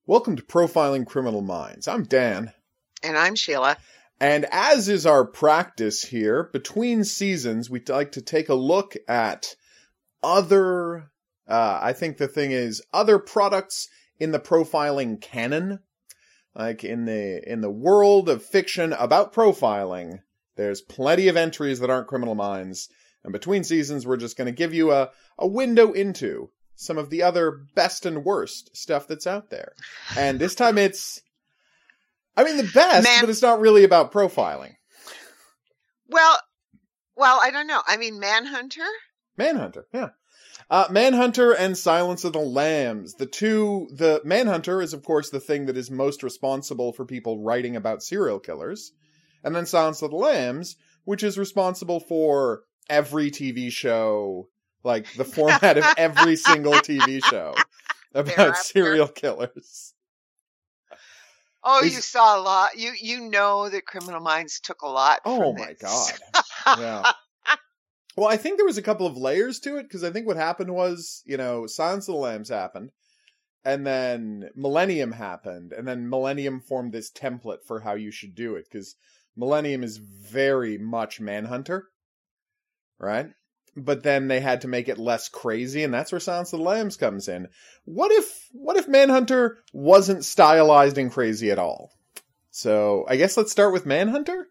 Welcome to Profiling Criminal Minds. I'm Dan. And I'm Sheila. And as is our practice here, between seasons, we'd like to take a look at other, other products in the profiling canon. Like in the world of fiction about profiling, there's plenty of entries that aren't Criminal Minds. And between seasons, we're just going to give you a window into some of the other best and worst stuff that's out there. And this time it's, the best, but it's not really about profiling. Well, I don't know. Manhunter? Manhunter, yeah. Manhunter and Silence of the Lambs. The Manhunter is, of course, the thing that is most responsible for people writing about serial killers. And then Silence of the Lambs, which is responsible for every TV show, like the format of every single TV show about serial killers. Oh, you saw a lot. You know that Criminal Minds took a lot from my this. God. Yeah. Well, I think there was a couple of layers to it, because I think what happened was, Silence of the Lambs happened, and then Millennium happened, and then Millennium formed this template for how you should do it, because Millennium is very much Manhunter, right? But then they had to make it less crazy, and that's where Silence of the Lambs comes in. What if Manhunter wasn't stylized and crazy at all? So, I guess let's start with Manhunter?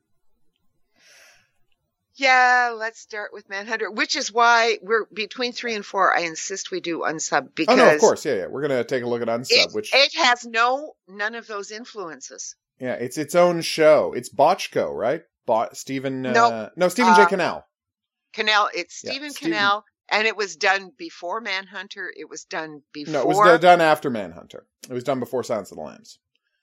Yeah, let's start with Manhunter, which is why we're between 3 and 4. I insist we do Unsub because... Oh, no, of course, yeah. We're going to take a look at Unsub, which... It has none of those influences. Yeah, it's its own show. It's Bochco, right? Stephen J. Cannell. Cannell, it's Stephen Cannell, and it was done before Manhunter. It was done before... No, it was done after Manhunter. It was done before Silence of the Lambs.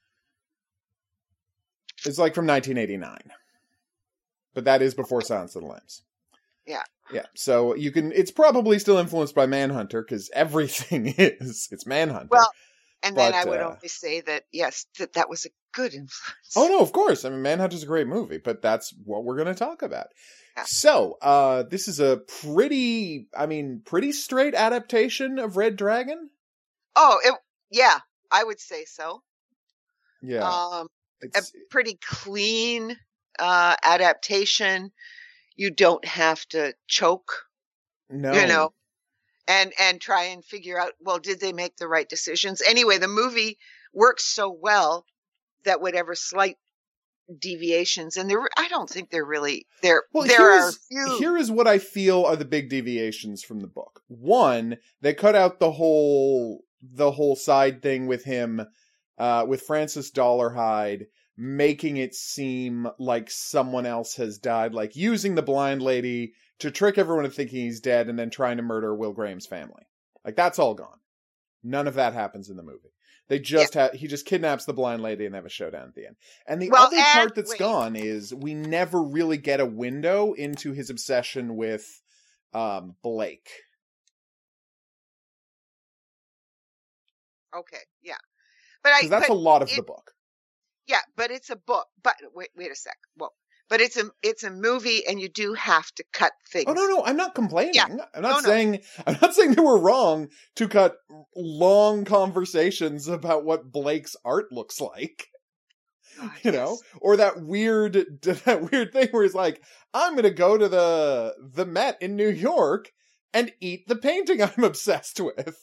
It's like from 1989. But that is before Silence of the Lambs. Yeah. Yeah, so it's probably still influenced by Manhunter, because everything it's Manhunter. Well, and then I would only say that, yes, that was a good influence. Oh, no, of course. Manhunter's a great movie, but that's what we're going to talk about. Yeah. So, this is a pretty straight adaptation of Red Dragon? Oh, yeah, I would say so. Yeah. A pretty clean adaptation. You don't have to choke. No. And try and figure out, well, did they make the right decisions? Anyway, the movie works so well that whatever slight deviations, and I don't think they're really there. Well, there are few. Here is what I feel are the big deviations from the book. One, they cut out the whole side thing with him, with Francis Dollarhide, making it seem like someone else has died, like using the blind lady to trick everyone into thinking he's dead and then trying to murder Will Graham's family. Like, that's all gone. None of that happens in the movie. They just he just kidnaps the blind lady and they have a showdown at the end. And the other part that's gone is we never really get a window into his obsession with Blake. Okay, yeah. Because that's a lot of the book. Yeah, but it's a book. But wait a sec. Well, but it's a movie, and you do have to cut things. Oh no, I'm not complaining. Yeah. I'm not saying they were wrong to cut long conversations about what Blake's art looks like. Yes. Or that weird thing where he's like, I'm going to go to the Met in New York and eat the painting I'm obsessed with.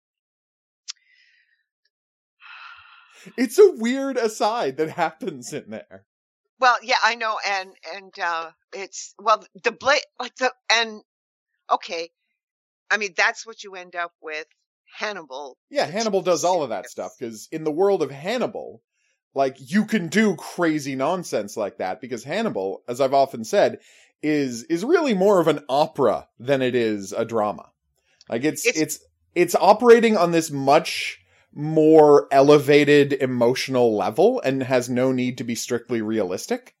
It's a weird aside that happens in there. Well, yeah, I know, and it's the Blake okay. That's what you end up with. Hannibal. Yeah, Hannibal does all of that stuff, because in the world of Hannibal, like, you can do crazy nonsense like that, because Hannibal, as I've often said, is really more of an opera than it is a drama. Like, it's operating on this much more elevated emotional level and has no need to be strictly realistic.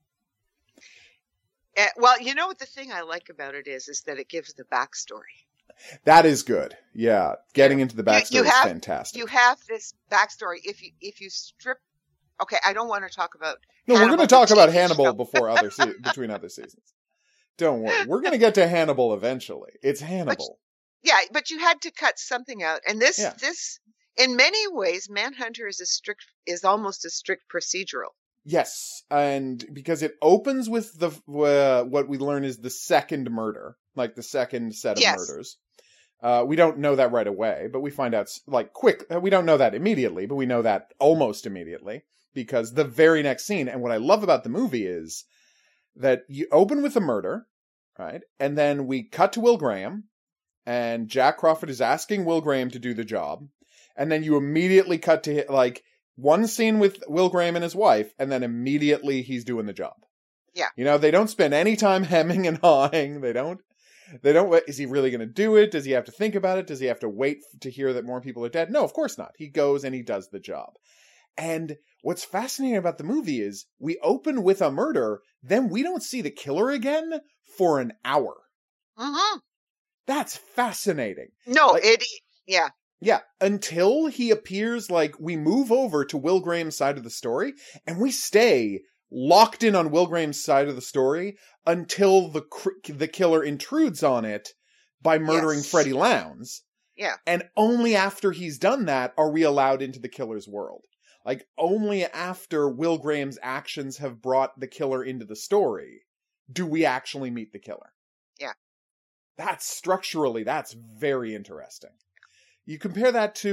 Well, you know what the thing I like about it is that it gives the backstory. That is good. Yeah, getting into the backstory is fantastic. You have this backstory. If you strip, okay, I don't want to talk about. No, we're going to talk about Hannibal before between other seasons. Don't worry, we're going to get to Hannibal eventually. It's Hannibal. But you had to cut something out, and this in many ways, Manhunter is almost a strict procedural. Yes, and because it opens with the what we learn is the second murder, like the second set of murders. We don't know that right away, but we find out like quick. We don't know that immediately, but we know that almost immediately because the very next scene. And what I love about the movie is that you open with a murder, right? And then we cut to Will Graham, and Jack Crawford is asking Will Graham to do the job. And then you immediately cut to like one scene with Will Graham and his wife, and then immediately he's doing the job. Yeah. You know, they don't spend any time hemming and hawing. They don't, is he really going to do it? Does he have to think about it? Does he have to wait to hear that more people are dead? No, of course not. He goes and he does the job. And what's fascinating about the movie is we open with a murder, then we don't see the killer again for an hour. Mm-hmm. That's fascinating. No, yeah. Yeah, until he appears, like, we move over to Will Graham's side of the story, and we stay locked in on Will Graham's side of the story until the killer intrudes on it by murdering Freddie Lowndes. Yeah. And only after he's done that are we allowed into the killer's world. Like, only after Will Graham's actions have brought the killer into the story do we actually meet the killer. Yeah. That's very interesting. You compare that to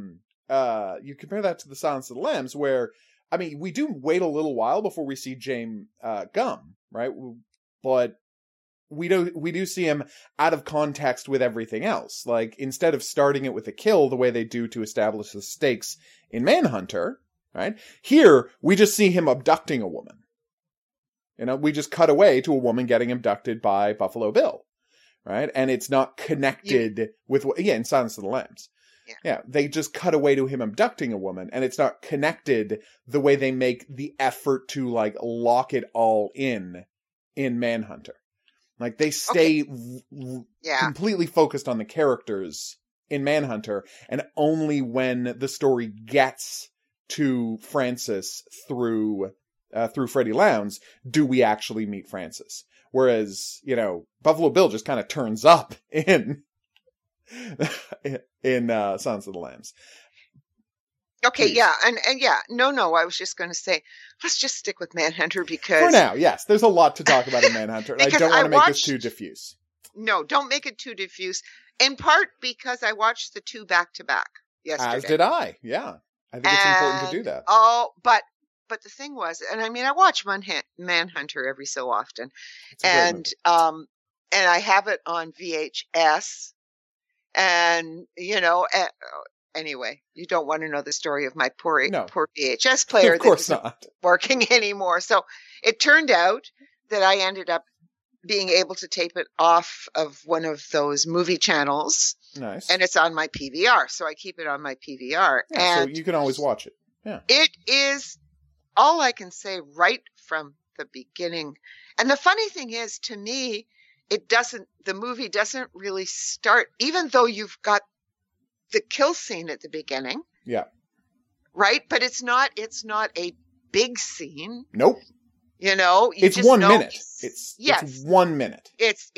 the Silence of the Lambs, where, I mean, we do wait a little while before we see James Gumb, right? But we do see him out of context with everything else. Like, instead of starting it with a kill the way they do to establish the stakes in Manhunter, right? Here, we just see him abducting a woman. You know, we just cut away to a woman getting abducted by Buffalo Bill. Right? And it's not connected with, in Silence of the Lambs. Yeah. They just cut away to him abducting a woman, and it's not connected the way they make the effort to, like, lock it all in Manhunter. Like, they stay completely focused on the characters in Manhunter, and only when the story gets to Francis through Freddie Lowndes do we actually meet Francis. Whereas, you know, Buffalo Bill just kind of turns up in Silence of the Lambs. Okay, please. Yeah, and yeah, no, I was just going to say, let's just stick with Manhunter because... For now, yes, there's a lot to talk about in Manhunter. I don't want to make this too diffuse. No, don't make it too diffuse. In part because I watched the two back-to-back yesterday. As did I, yeah. I think it's important to do that. Oh, But the thing was, and I mean, I watch Manhunter every so often, and I have it on VHS, and you know, anyway, you don't want to know the story of my poor VHS player. Of course not working anymore. So it turned out that I ended up being able to tape it off of one of those movie channels. Nice, and it's on my PVR, so I keep it on my PVR, and so you can always watch it. Yeah, it is. All I can say right from the beginning. And the funny thing is, to me, the movie doesn't really start, even though you've got the kill scene at the beginning. Yeah. Right? But it's not a big scene. Nope. You know, it's 1 minute. It's 1 minute. It's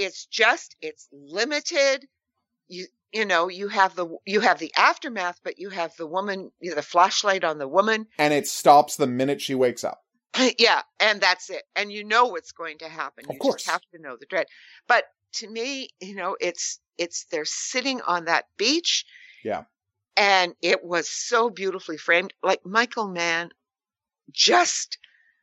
limited. You know, you have the aftermath, but you have the woman, the flashlight on the woman. And it stops the minute she wakes up. Yeah, and that's it. And you know what's going to happen. Of course. Just have to know the dread. But to me, you know, it's they're sitting on that beach. Yeah. And it was so beautifully framed. Like, Michael Mann just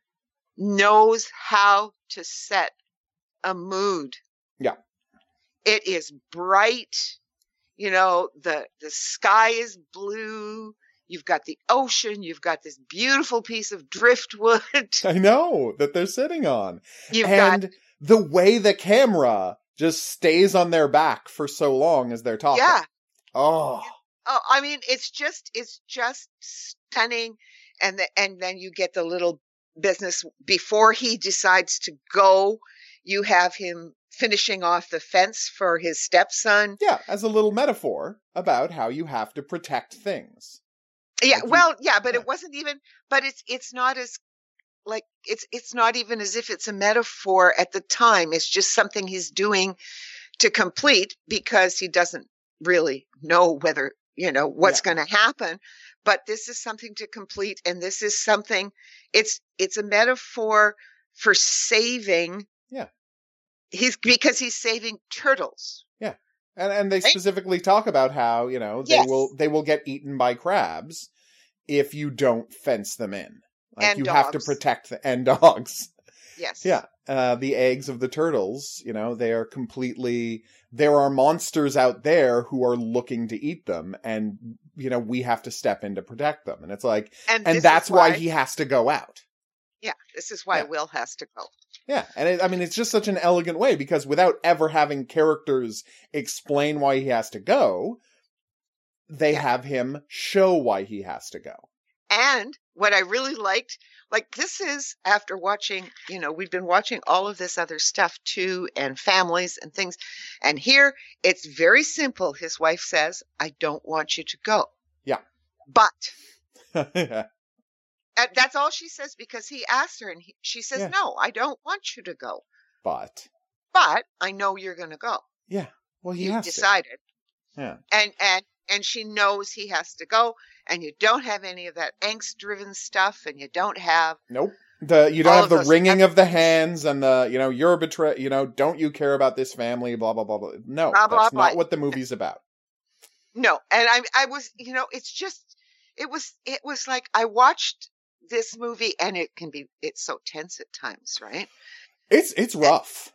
knows how to set a mood. Yeah. It is bright. You know, the sky is blue. You've got the ocean. You've got this beautiful piece of driftwood. I know, that they're sitting on. The way the camera just stays on their back for so long as they're talking. Yeah. Oh, I mean, it's just stunning. And then you get the little business before he decides to go. You have him finishing off the fence for his stepson. Yeah, as a little metaphor about how you have to protect things. Yeah, but it wasn't even, but it's not as, like, it's not even as if it's a metaphor at the time. It's just something he's doing to complete because he doesn't really know whether what's going to happen. But this is something to complete. And this is something, it's a metaphor for saving. Yeah. Because he's saving turtles. Yeah. And they specifically talk about how, they will get eaten by crabs if you don't fence them in. Like and you dogs. have to protect and dogs. Yes. Yeah. The eggs of the turtles, there are monsters out there who are looking to eat them, and, we have to step in to protect them. And it's like, and that's why he has to go out. Yeah. This is why Will has to go. Yeah. And it's just such an elegant way, because without ever having characters explain why he has to go, they have him show why he has to go. And what I really liked, this is after watching, we've been watching all of this other stuff too, and families and things. And here it's very simple. His wife says, I don't want you to go. Yeah. But that's all she says, because he asked her and she says, no, I don't want you to go. But I know you're going to go. Yeah. Well, he has decided. Yeah. And she knows he has to go, and you don't have any of that angst-driven stuff, and you don't have... Nope. You don't have the wringing of the hands and the, you're a betrayer, don't you care about this family, blah, blah, blah, blah. No, that's not what the movie's about. No. And I was, it's just, it was like, I watched this movie, and it's so tense at times, right? It's rough.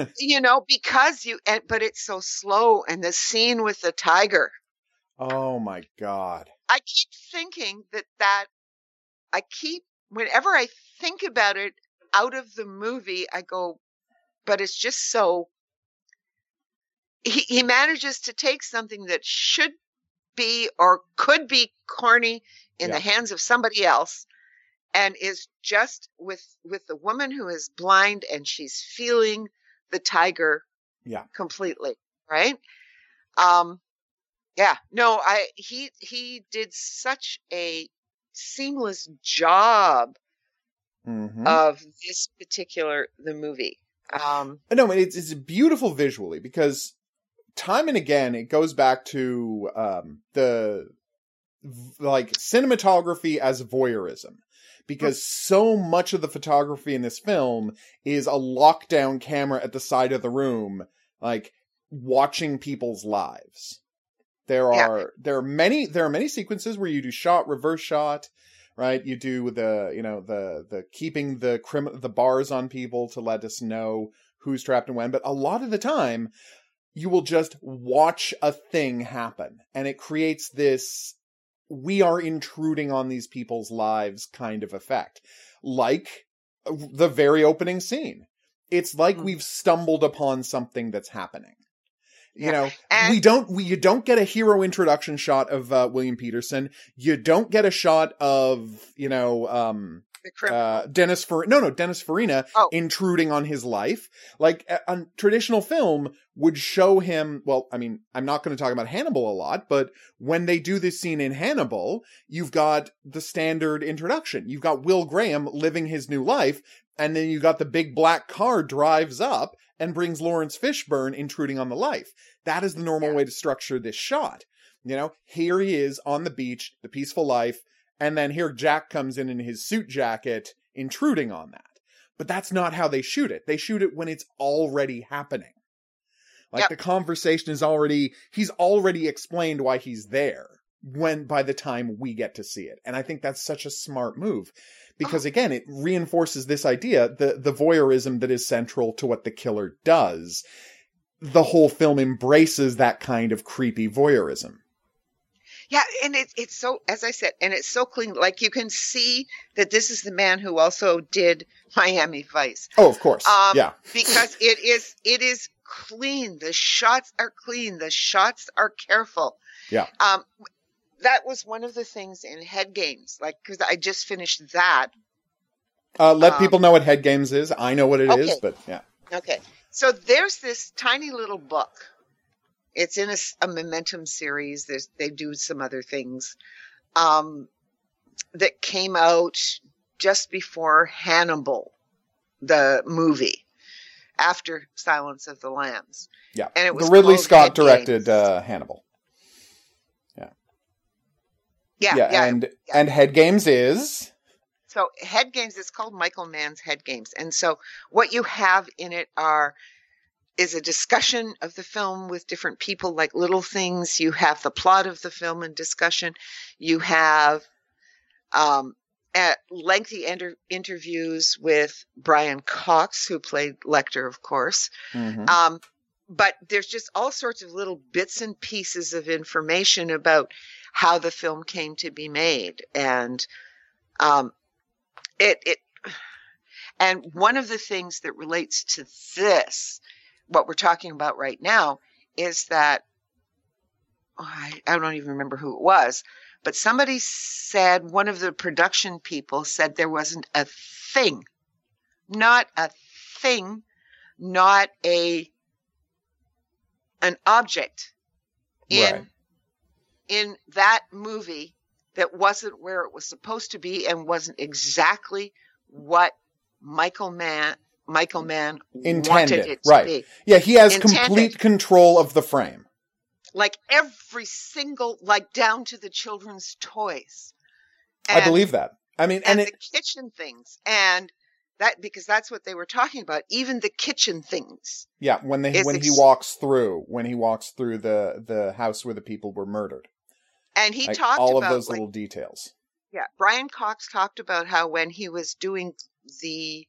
But it's so slow, and the scene with the tiger. Oh my God. I keep thinking whenever I think about it out of the movie, I go, but it's just so, he manages to take something that should be or could be corny in the hands of somebody else, and is just with the woman who is blind, and she's feeling the tiger completely. Right. Yeah, no, he did such a seamless job of this the movie. No, it's beautiful visually, because time and again it goes back to the cinematography as voyeurism, because so much of the photography in this film is a lockdown camera at the side of the room, watching people's lives. There are many sequences where you do shot, reverse shot, right? You do the keeping the bars on people to let us know who's trapped and when. But a lot of the time, you will just watch a thing happen, and it creates this we are intruding on these people's lives kind of effect, like the very opening scene. It's like we've stumbled upon something that's happening. You don't get a hero introduction shot of William Peterson. You don't get a shot of, Dennis Farina intruding on his life. A traditional film would show him, I'm not going to talk about Hannibal a lot, but when they do this scene in Hannibal, you've got the standard introduction. You've got Will Graham living his new life, and then you got the big black car drives up and brings Lawrence Fishburne intruding on the life. That is the normal way to structure this shot. Here he is on the beach, the peaceful life, and then here Jack comes in his suit jacket, intruding on that. But that's not how they shoot it. They shoot it when it's already happening. The conversation he's already explained why he's there by the time we get to see it. And I think that's such a smart move. Because again, it reinforces this idea, the voyeurism that is central to what the killer does. The whole film embraces that kind of creepy voyeurism. Yeah, and it's so, as I said, and it's so clean. You can see that this is the man who also did Miami Vice. Oh, of course. Because it is clean. The shots are clean. The shots are careful. Yeah. That was one of the things in Head Games, because I just finished that. Let people know what Head Games is. I know what it is, but yeah. Okay. So there's this tiny little book. It's in a Momentum series. They do some other things that came out just before Hannibal, the movie, after Silence of the Lambs. Yeah. And it was the Ridley Scott directed Hannibal. Yeah. Yeah. And Head Games is... So Head Games is called Michael Mann's Head Games. And so what you have in it is a discussion of the film with different people, like little things. You have the plot of the film in discussion. You have lengthy interviews with Brian Cox, who played Lecter, of course. Mm-hmm. But there's just all sorts of little bits and pieces of information about how the film came to be made. And and one of the things that relates to this, what we're talking about right now, is that I don't even remember who it was, but somebody said, one of the production people said there wasn't a thing, not an object in that movie that wasn't where it was supposed to be and wasn't exactly what Michael Mann intended wanted it to be. Yeah, he has complete control of the frame. Like every single, like down to the children's toys. I believe that. I mean, and the kitchen things, and that, because that's what they were talking about. Even the kitchen things. Yeah, when he walks through the house where the people were murdered. And he talked all about of those little details. Yeah, Brian Cox talked about how when he was doing the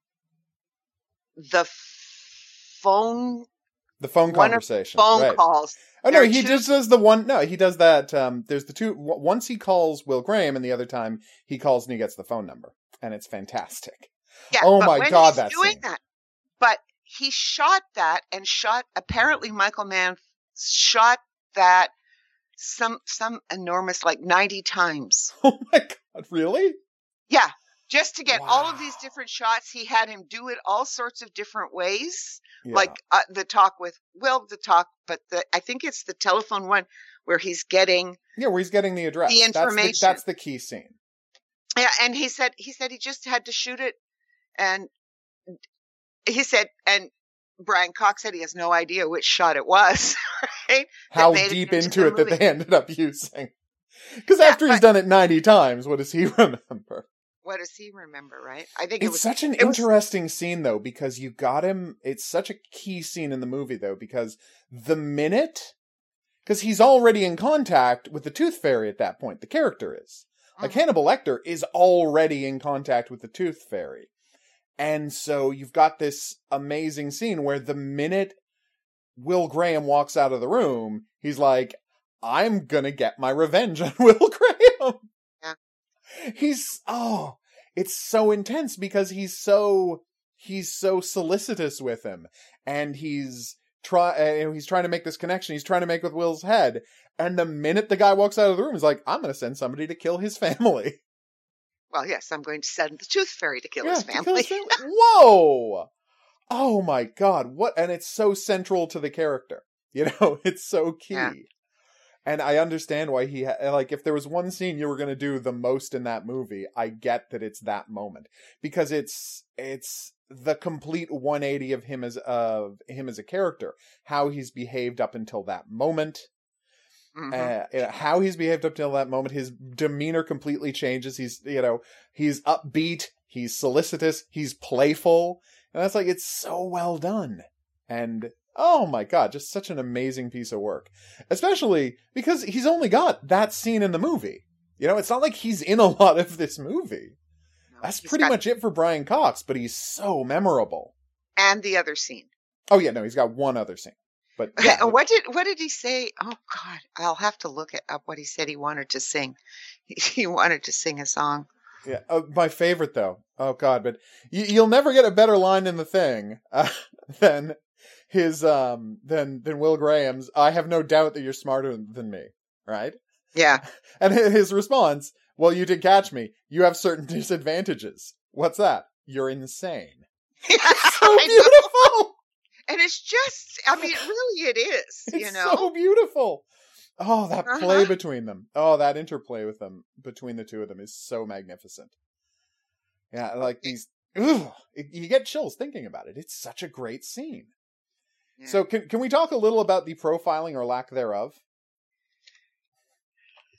phone conversation, phone calls. Oh no, he just does the one. No, he does that. There's the two. Once he calls Will Graham, and the other time he calls and he gets the phone number, and it's fantastic. Yeah, oh my God, that's doing that. But he shot that and apparently Michael Mann shot that some enormous, like 90 times. Oh my God, really? Yeah. Just to get all of these different shots, he had him do it all sorts of different ways. Yeah. Like the talk with Will, but I think it's the telephone one where he's getting the address, the information. That's the key scene. Yeah, and he said he just had to shoot it, and he said, and Brian Cox said he has no idea which shot it was. Right? How deep into it that they ended up using? Because after he's done it 90 times, what does he remember? What does he remember, right? I think it's such an interesting scene, though, because you got him. It's such a key scene in the movie, though, because because he's already in contact with the Tooth Fairy at that point. The character is. Like, Hannibal Lecter is already in contact with the Tooth Fairy. And so you've got this amazing scene where the minute Will Graham walks out of the room, he's like, I'm gonna get my revenge on Will Graham. Yeah. It's so intense because he's so solicitous with him, and he's trying to make this connection. He's trying to make with Will's head, and the minute the guy walks out of the room, he's like, "I'm going to send somebody to kill his family." Well, yes, I'm going to send the Tooth Fairy to kill his family. Whoa! Oh my God! What? And it's so central to the character. It's so key. Yeah. And I understand why he if there was one scene you were going to do the most in that movie, I get that it's that moment, because it's the complete 180 of him as a character, how he's behaved up until that moment. Mm-hmm. How he's behaved up till that moment, his demeanor completely changes. He's upbeat, he's solicitous, he's playful, and that's it's so well done. And oh my God, just such an amazing piece of work. Especially because he's only got that scene in the movie. It's not like he's in a lot of this movie. No, that's pretty much it for Brian Cox, but he's so memorable. And the other scene. Oh yeah, no, he's got one other scene. But yeah. What did he say? Oh God, I'll have to look up what he said he wanted to sing. He wanted to sing a song. Yeah, my favorite though. Oh God, but you'll never get a better line in the thing than his than Will Graham's. I have no doubt that you're smarter than me, right? Yeah. And his response, well, you did catch me. You have certain disadvantages. What's that? You're insane. So beautiful. And it's just, really it is, It's so beautiful. Oh, that play between them. Oh, that interplay with them, between the two of them, is so magnificent. Yeah, these, you get chills thinking about it. It's such a great scene. Yeah. So can we talk a little about the profiling or lack thereof?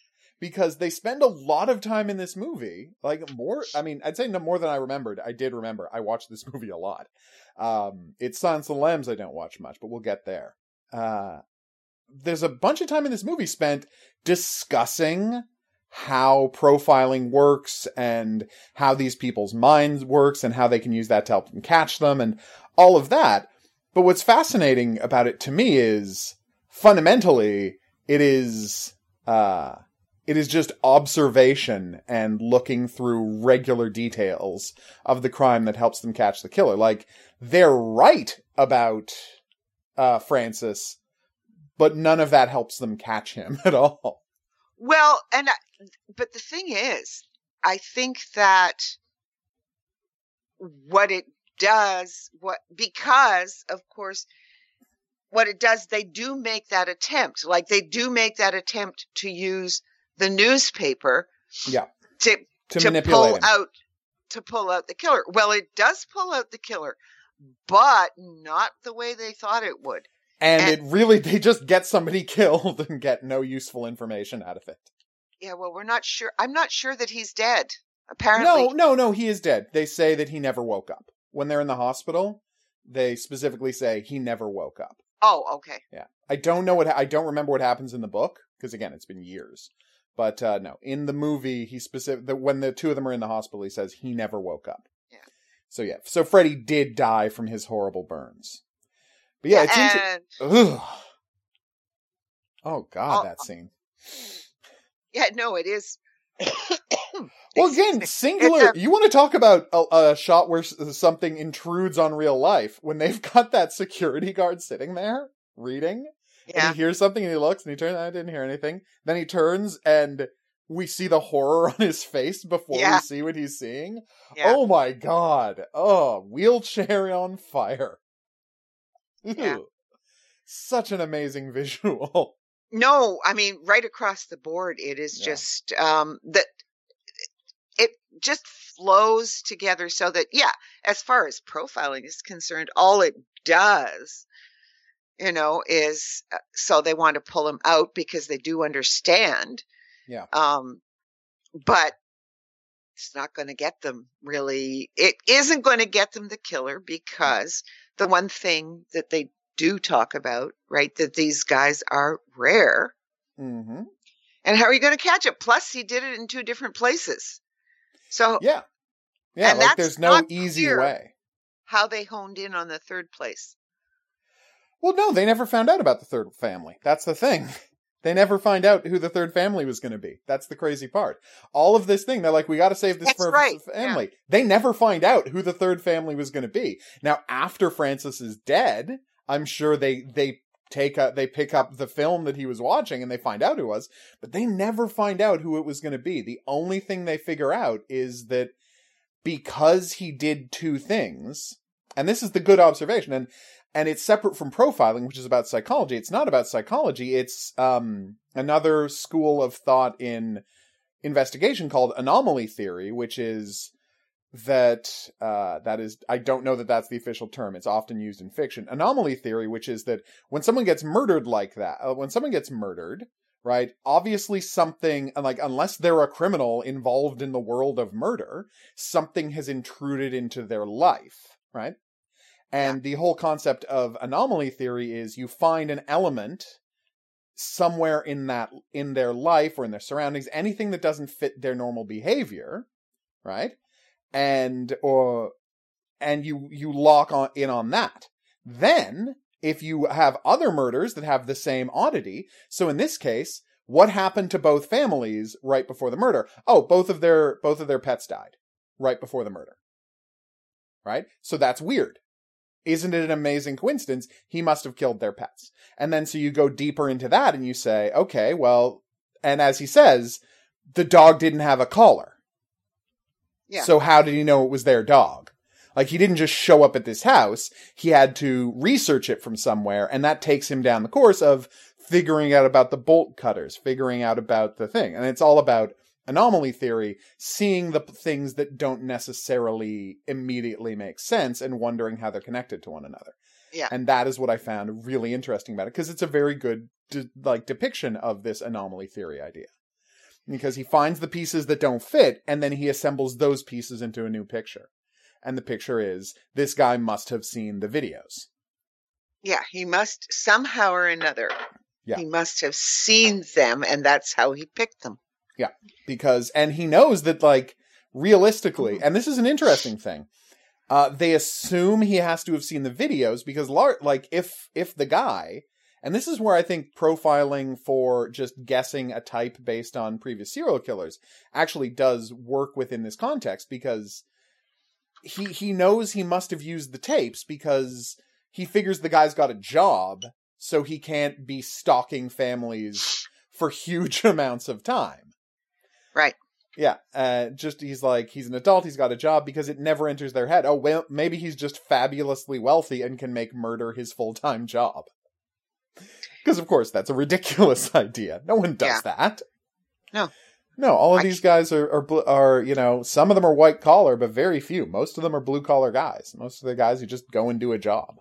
because they spend a lot of time in this movie, like more, I mean, I'd say no more than I remembered. I did remember. I watched this movie a lot. It's Silence of the Lambs I don't watch much, but we'll get there. There's a bunch of time in this movie spent discussing how profiling works and how these people's minds works and how they can use that to help them catch them and all of that. But what's fascinating about it to me is fundamentally it is just observation and looking through regular details of the crime that helps them catch the killer. Like, they're right about Francis, but none of that helps them catch him at all. Well, but the thing is, I think that what it does, because of course, what it does, they do make that attempt. Like, they do make that attempt to use the newspaper, to manipulate pull out the killer. Well, it does pull out the killer, but not the way they thought it would. And they just get somebody killed and get no useful information out of it. Yeah, well, we're not sure. I'm not sure that he's dead. Apparently. No, he is dead. They say that he never woke up. When they're in the hospital, they specifically say he never woke up. Oh, okay. Yeah. I don't remember what happens in the book, because again, it's been years. But no, in the movie, when the two of them are in the hospital, he says he never woke up. Yeah. So Freddy did die from his horrible burns. But yeah, it's interesting. Oh God, that scene. Yeah, no, it is. Well, again, singular. You want to talk about a shot where something intrudes on real life when they've got that security guard sitting there reading, and he hears something and he looks and he turns. I didn't hear anything. Then he turns and we see the horror on his face before we see what he's seeing. Yeah. Oh my God! Oh, wheelchair on fire. Yeah. Such an amazing visual. No, I mean, right across the board, it is just that it just flows together so that, as far as profiling is concerned, all it does, is so they want to pull him out because they do understand. Yeah. But it's not going to get them really. It isn't going to get them the killer, because the one thing that they do talk about, right, that these guys are rare. Mm-hmm. And how are you going to catch it? Plus, he did it in 2 different places. So yeah, like there's no easy way. How they honed in on the third place? Well, no, they never found out about the third family. That's the thing. They never find out who the third family was going to be. That's the crazy part. All of this thing, they're like, we got to save this family. Yeah. They never find out who the third family was going to be. Now, after Francis is dead, I'm sure they pick up the film that he was watching and they find out who it was, but they never find out who it was going to be. The only thing they figure out is that because he did 2 things, and this is the good observation, and it's separate from profiling, which is about psychology. It's not about psychology. It's another school of thought in investigation called anomaly theory, which is that is, I don't know that that's the official term. It's often used in fiction. Anomaly theory, which is that when someone gets murdered like that, right, obviously something, like, unless they're a criminal involved in the world of murder, something has intruded into their life, right? And the whole concept of anomaly theory is you find an element somewhere in their life or in their surroundings, anything that doesn't fit their normal behavior, right? And you lock in on that. Then, if you have other murders that have the same oddity, so in this case, what happened to both families right before the murder? Oh, both of their pets died right before the murder. Right? So that's weird. Isn't it an amazing coincidence? He must have killed their pets. And then so you go deeper into that and you say, okay, well, and as he says, the dog didn't have a collar. Yeah. So how did he know it was their dog? Like, he didn't just show up at this house. He had to research it from somewhere, and that takes him down the course of figuring out about the bolt cutters, figuring out about the thing. And it's all about anomaly theory, seeing the things that don't necessarily immediately make sense and wondering how they're connected to one another. Yeah. And that is what I found really interesting about it, because it's a very good depiction of this anomaly theory idea. because he finds the pieces that don't fit, and then he assembles those pieces into a new picture. And the picture is, this guy must have seen the videos. Yeah, he must, somehow or another, Yeah. he must have seen them, and that's how he picked them. Yeah, because, and he knows that, like, realistically, and this is an interesting thing, they assume he has to have seen the videos, because, like, if the guy, and this is where I think profiling for just guessing a type based on previous serial killers actually does work within this context, because he knows he must have used the tapes, because he figures the guy's got a job, so he can't be stalking families for huge amounts of time. Right. Yeah, he's an adult, he's got a job, because it never enters their head, oh, well, maybe he's just fabulously wealthy and can make murder his full-time job. Because, of course, that's a ridiculous idea. No one does that. No, all of these guys are, you know, some of them are white collar, but very few. Most of them are blue collar guys. Most of the guys who just go and do a job.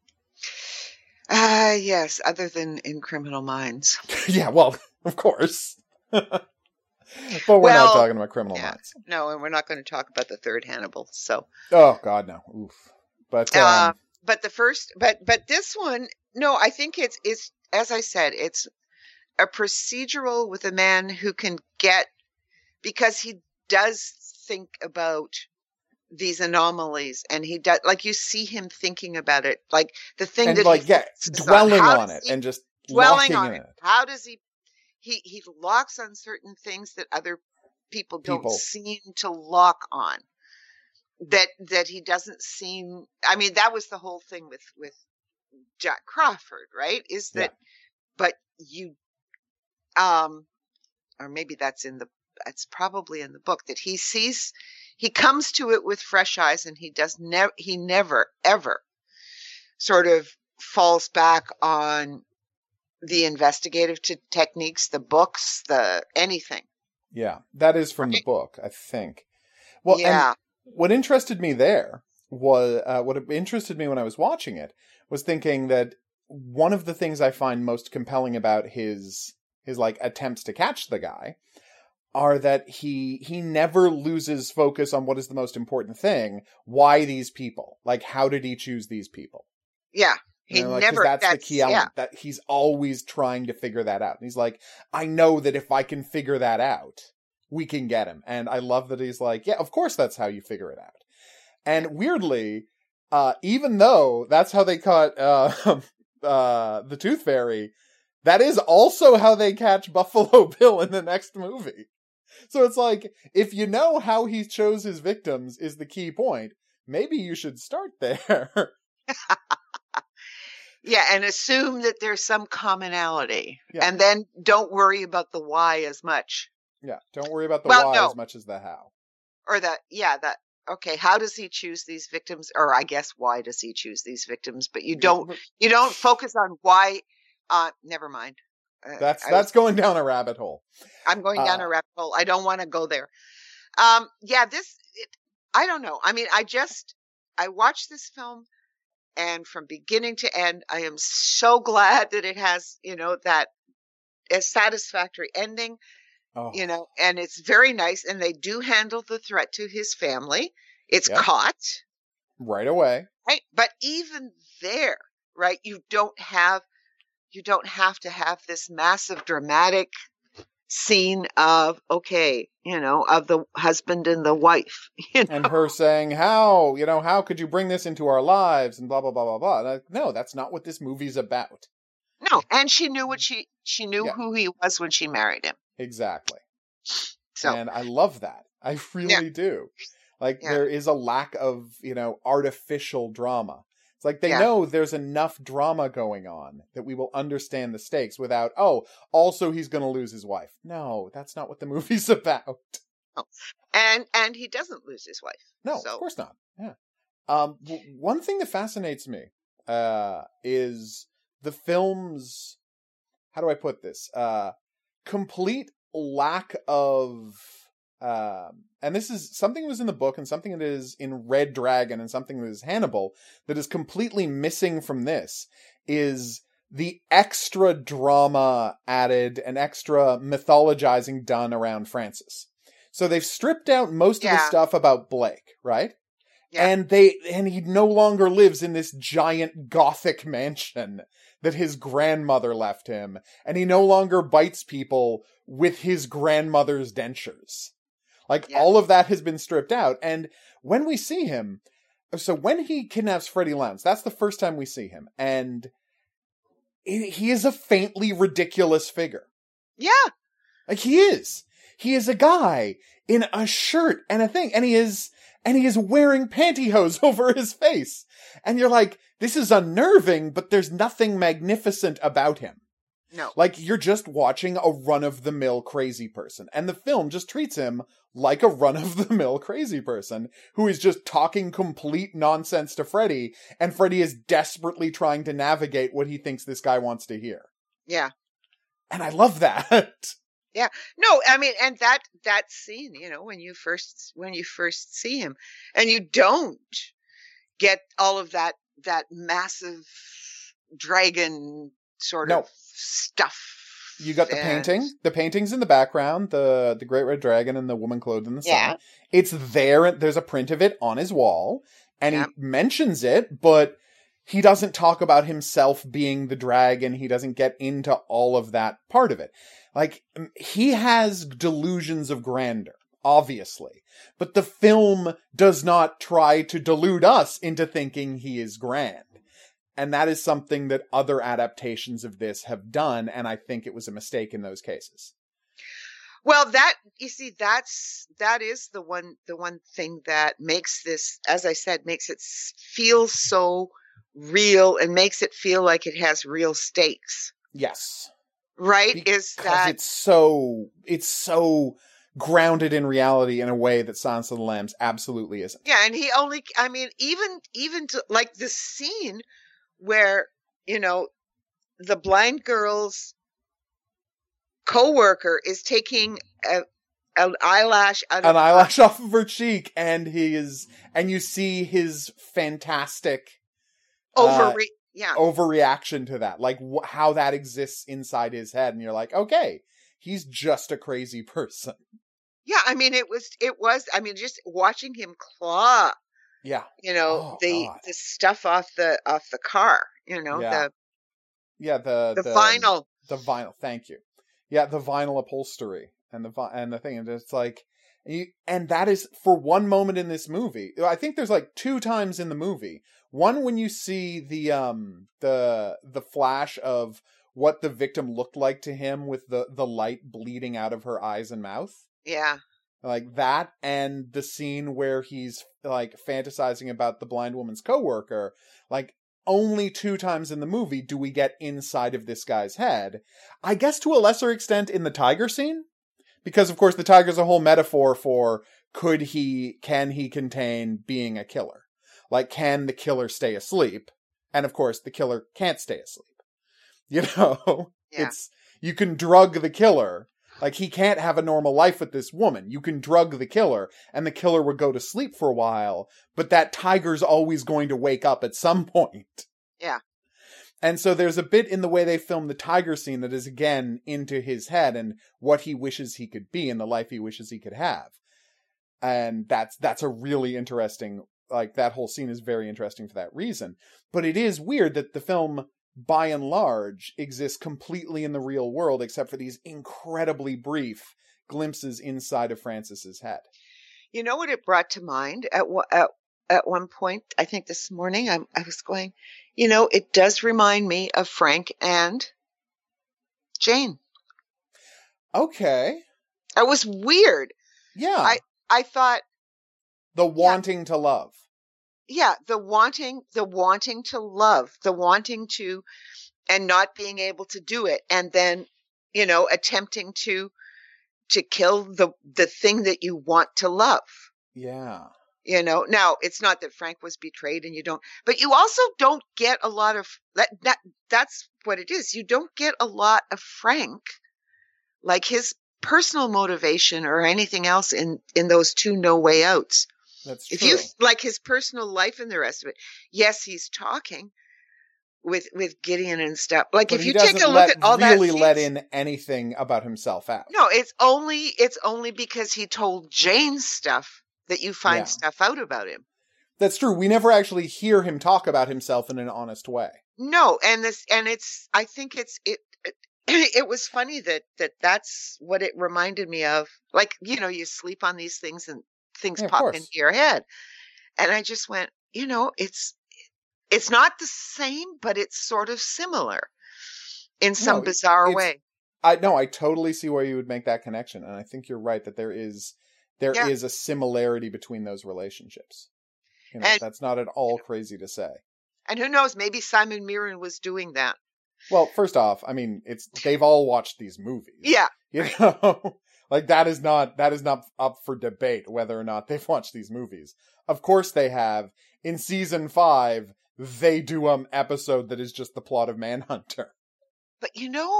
Yes, other than in Criminal Minds. Yeah, well, of course. But we're not talking about Criminal Minds. No, and we're not going to talk about the third Hannibal, so. Oh, God, no. Oof. But the first, but this one, no, I think it's, as I said, it's a procedural with a man who can get, because he does think about these anomalies, and he does, like, you see him thinking about it, like the thing, and that like dwelling on it and just dwelling on it. How does he locks on certain things that other people don't seem to lock on, that he doesn't seem, I mean, that was the whole thing with Jack Crawford, right? Is that, but you, or maybe it's probably in the book, that he comes to it with fresh eyes, and he never ever sort of falls back on the investigative techniques, the books, anything. Yeah, that is from the book, I think. Well, and what interested me there was, what interested me when I was watching it was thinking that one of the things I find most compelling about his like attempts to catch the guy are that he never loses focus on what is the most important thing. Why these people? Like, how did he choose these people? Yeah. He never, that's the key element, that he's always trying to figure that out. And he's like, I know that if I can figure that out, we can get him. And I love that he's like, yeah, of course that's how you figure it out. And weirdly, even though that's how they caught the Tooth Fairy, that is also how they catch Buffalo Bill in the next movie. So it's like, if you know how he chose his victims is the key point, maybe you should start there. Yeah, and assume that there's some commonality. Yeah. And then don't worry about the why as much. Yeah, don't worry about the why as much as the how. Or okay, how does he choose these victims? Or I guess, why does he choose these victims? But you don't focus on why. Never mind. That's going down a rabbit hole. I'm going down a rabbit hole. I don't want to go there. I don't know. I mean, I watched this film, and from beginning to end, I am so glad that it has, that a satisfactory ending, and it's very nice. And they do handle the threat to his family. It's caught right away. Right. But even there, right, you don't have to have this massive dramatic scene of the husband and the wife, and her saying, how could you bring this into our lives, and blah, blah, blah, blah, blah. No, that's not what this movie's about. No. And she knew what she knew who he was when she married him. Exactly. So, and I love that. I really do. Like, there is a lack of, artificial drama. It's like they know there's enough drama going on that we will understand the stakes without, also he's going to lose his wife. No, that's not what the movie's about. Oh. And he doesn't lose his wife. No, of course not. Yeah. One thing that fascinates me is the film's, how do I put this? Complete lack of... and this is something that was in the book and something that is in Red Dragon and something that is Hannibal that is completely missing from this is the extra drama added and extra mythologizing done around Francis. So they've stripped out most of the stuff about Blake, right? Yeah. And he no longer lives in this giant Gothic mansion that his grandmother left him, and he no longer bites people with his grandmother's dentures. Like, all of that has been stripped out, and when we see him, so when he kidnaps Freddie Lounds, that's the first time we see him, and he is a faintly ridiculous figure. Yeah. Like, he is. He is a guy in a shirt and a thing, and he is wearing pantyhose over his face. And you're like, this is unnerving, but there's nothing magnificent about him. No. Like, you're just watching a run-of-the-mill crazy person. And the film just treats him like a run-of-the-mill crazy person who is just talking complete nonsense to Freddy, and Freddy is desperately trying to navigate what he thinks this guy wants to hear. Yeah. And I love that. Yeah. No, I mean, and that scene, when you first see him, and you don't get all of that massive dragon sort of stuff. You got the painting. The painting's in the background, the Great Red Dragon and the woman clothed in the sun. Yeah. It's there. There's a print of it on his wall, and he mentions it, but he doesn't talk about himself being the dragon. He doesn't get into all of that part of it. Like, he has delusions of grandeur, obviously, but the film does not try to delude us into thinking he is grand. And that is something that other adaptations of this have done, and I think it was a mistake in those cases. Well, that is the one thing that makes this, as I said, makes it feel so real and makes it feel like it has real stakes. Yes. Right? Because it's so grounded in reality in a way that Silence of the Lambs absolutely isn't. Yeah, and even to, like, the scene where, the blind girl's co-worker is taking an eyelash off of her cheek, and you see his fantastic overreaction to that, like how that exists inside his head, and you're like, okay, he's just a crazy person. Yeah, I mean, it was. I mean, just watching him claw. Yeah. The stuff off the car. The vinyl. The vinyl. Thank you. Yeah, the vinyl upholstery and the thing, and it's like, and that is for one moment in this movie. I think there's like two times in the movie. One when you see the flash of what the victim looked like to him with the light bleeding out of her eyes and mouth. Yeah. Like that, and the scene where he's like fantasizing about the blind woman's coworker. Like, only two times in the movie do we get inside of this guy's head. I guess to a lesser extent in the tiger scene, because of course the tiger's a whole metaphor for can he contain being a killer? Like, can the killer stay asleep? And of course the killer can't stay asleep. You can drug the killer. Like, he can't have a normal life with this woman. You can drug the killer, and the killer would go to sleep for a while, but that tiger's always going to wake up at some point. Yeah. And so there's a bit in the way they film the tiger scene that is, again, into his head and what he wishes he could be and the life he wishes he could have. And that's a really interesting, like, that whole scene is very interesting for that reason. But it is weird that the film, by and large, exists completely in the real world, except for these incredibly brief glimpses inside of Francis's head. You know what it brought to mind at one point? I think this morning I was going, it does remind me of Frank and Jane. Okay. It was weird. Yeah. I thought the wanting to love. Yeah, the wanting to love, the wanting to, and not being able to do it, and then, attempting to kill the thing that you want to love. Yeah. Now it's not that Frank was betrayed, and but you also don't get a lot of that's what it is. You don't get a lot of Frank, like his personal motivation or anything else in those two No Way Outs. That's true. If you like his personal life and the rest of it, yes, he's talking, with Gideon and stuff. Like But if he you take doesn't a look at all that really let scenes- in anything about himself out. No, it's only because he told Jane stuff that you find Yeah. stuff out about him. That's true. We never actually hear him talk about himself in an honest way. No, and I think it was funny that's what it reminded me of. Like, you sleep on these things and things Yeah, of pop course. into your head. And I just went, it's not the same, but it's sort of similar in some No, bizarre it's- way. I totally see where you would make that connection, and I think you're right that there is Yeah. a similarity between those relationships. And- That's not at all crazy to say. And who knows, maybe Simon Mirren was doing that. Well, first off, I mean, they've all watched these movies. Yeah. Like that is not up for debate whether or not they've watched these movies. Of course they have. In season 5, they do episode that is just the plot of Manhunter. But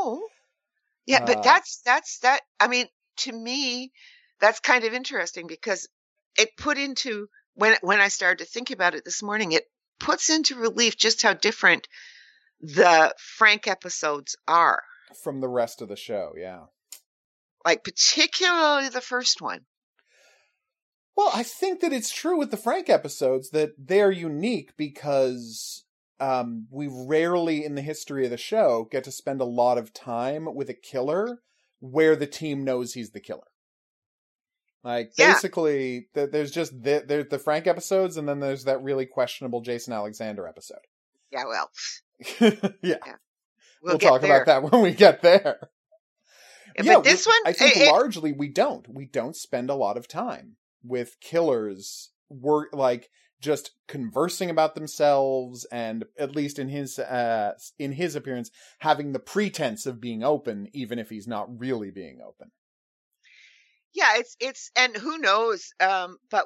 yeah, but that's that. I mean, to me, that's kind of interesting because it put into when I started to think about it this morning, it puts into relief just how different the Frank episodes are. From the rest of the show, yeah. Like particularly the first one. Well, I think that it's true with the Frank episodes that they're unique because we rarely in the history of the show get to spend a lot of time with a killer where the team knows he's the killer. Like, Yeah. basically, there's just there's the Frank episodes, and then there's that really questionable Jason Alexander episode. Yeah, well, Yeah. we'll We'll talk get there. about that when we get there. But this one, I think largely we don't spend a lot of time with killers just conversing about themselves, and at least in his appearance, having the pretense of being open, even if he's not really being open. yeah, it's and who knows, but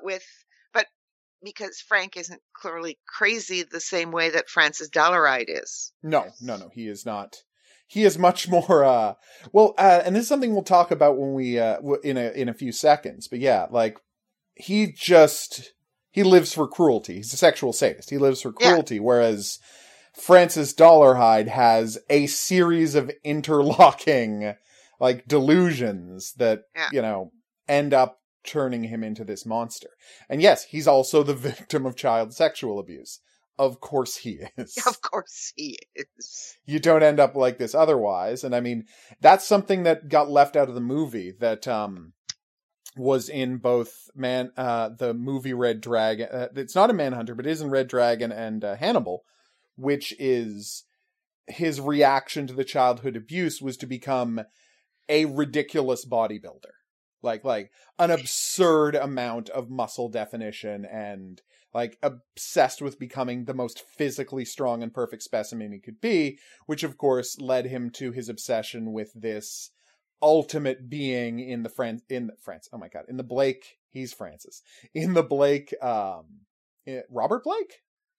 because Frank isn't clearly crazy the same way that Francis Dollaride is. No, he is not. He is much more, and this is something we'll talk about when we, in a few seconds, but yeah, like, he lives for cruelty. He's a sexual sadist. He lives for cruelty, whereas Francis Dollarhide has a series of interlocking, like, delusions that, end up turning him into this monster. And yes, he's also the victim of child sexual abuse. Of course he is. Of course he is. You don't end up like this otherwise. And I mean, that's something that got left out of the movie that was in both the movie Red Dragon. It's not in Manhunter, but it is in Red Dragon and Hannibal, which is his reaction to the childhood abuse was to become a ridiculous bodybuilder. Like an absurd amount of muscle definition and like obsessed with becoming the most physically strong and perfect specimen he could be, which of course led him to his obsession with this ultimate being in the Blake, he's Francis. In the Blake, Robert Blake?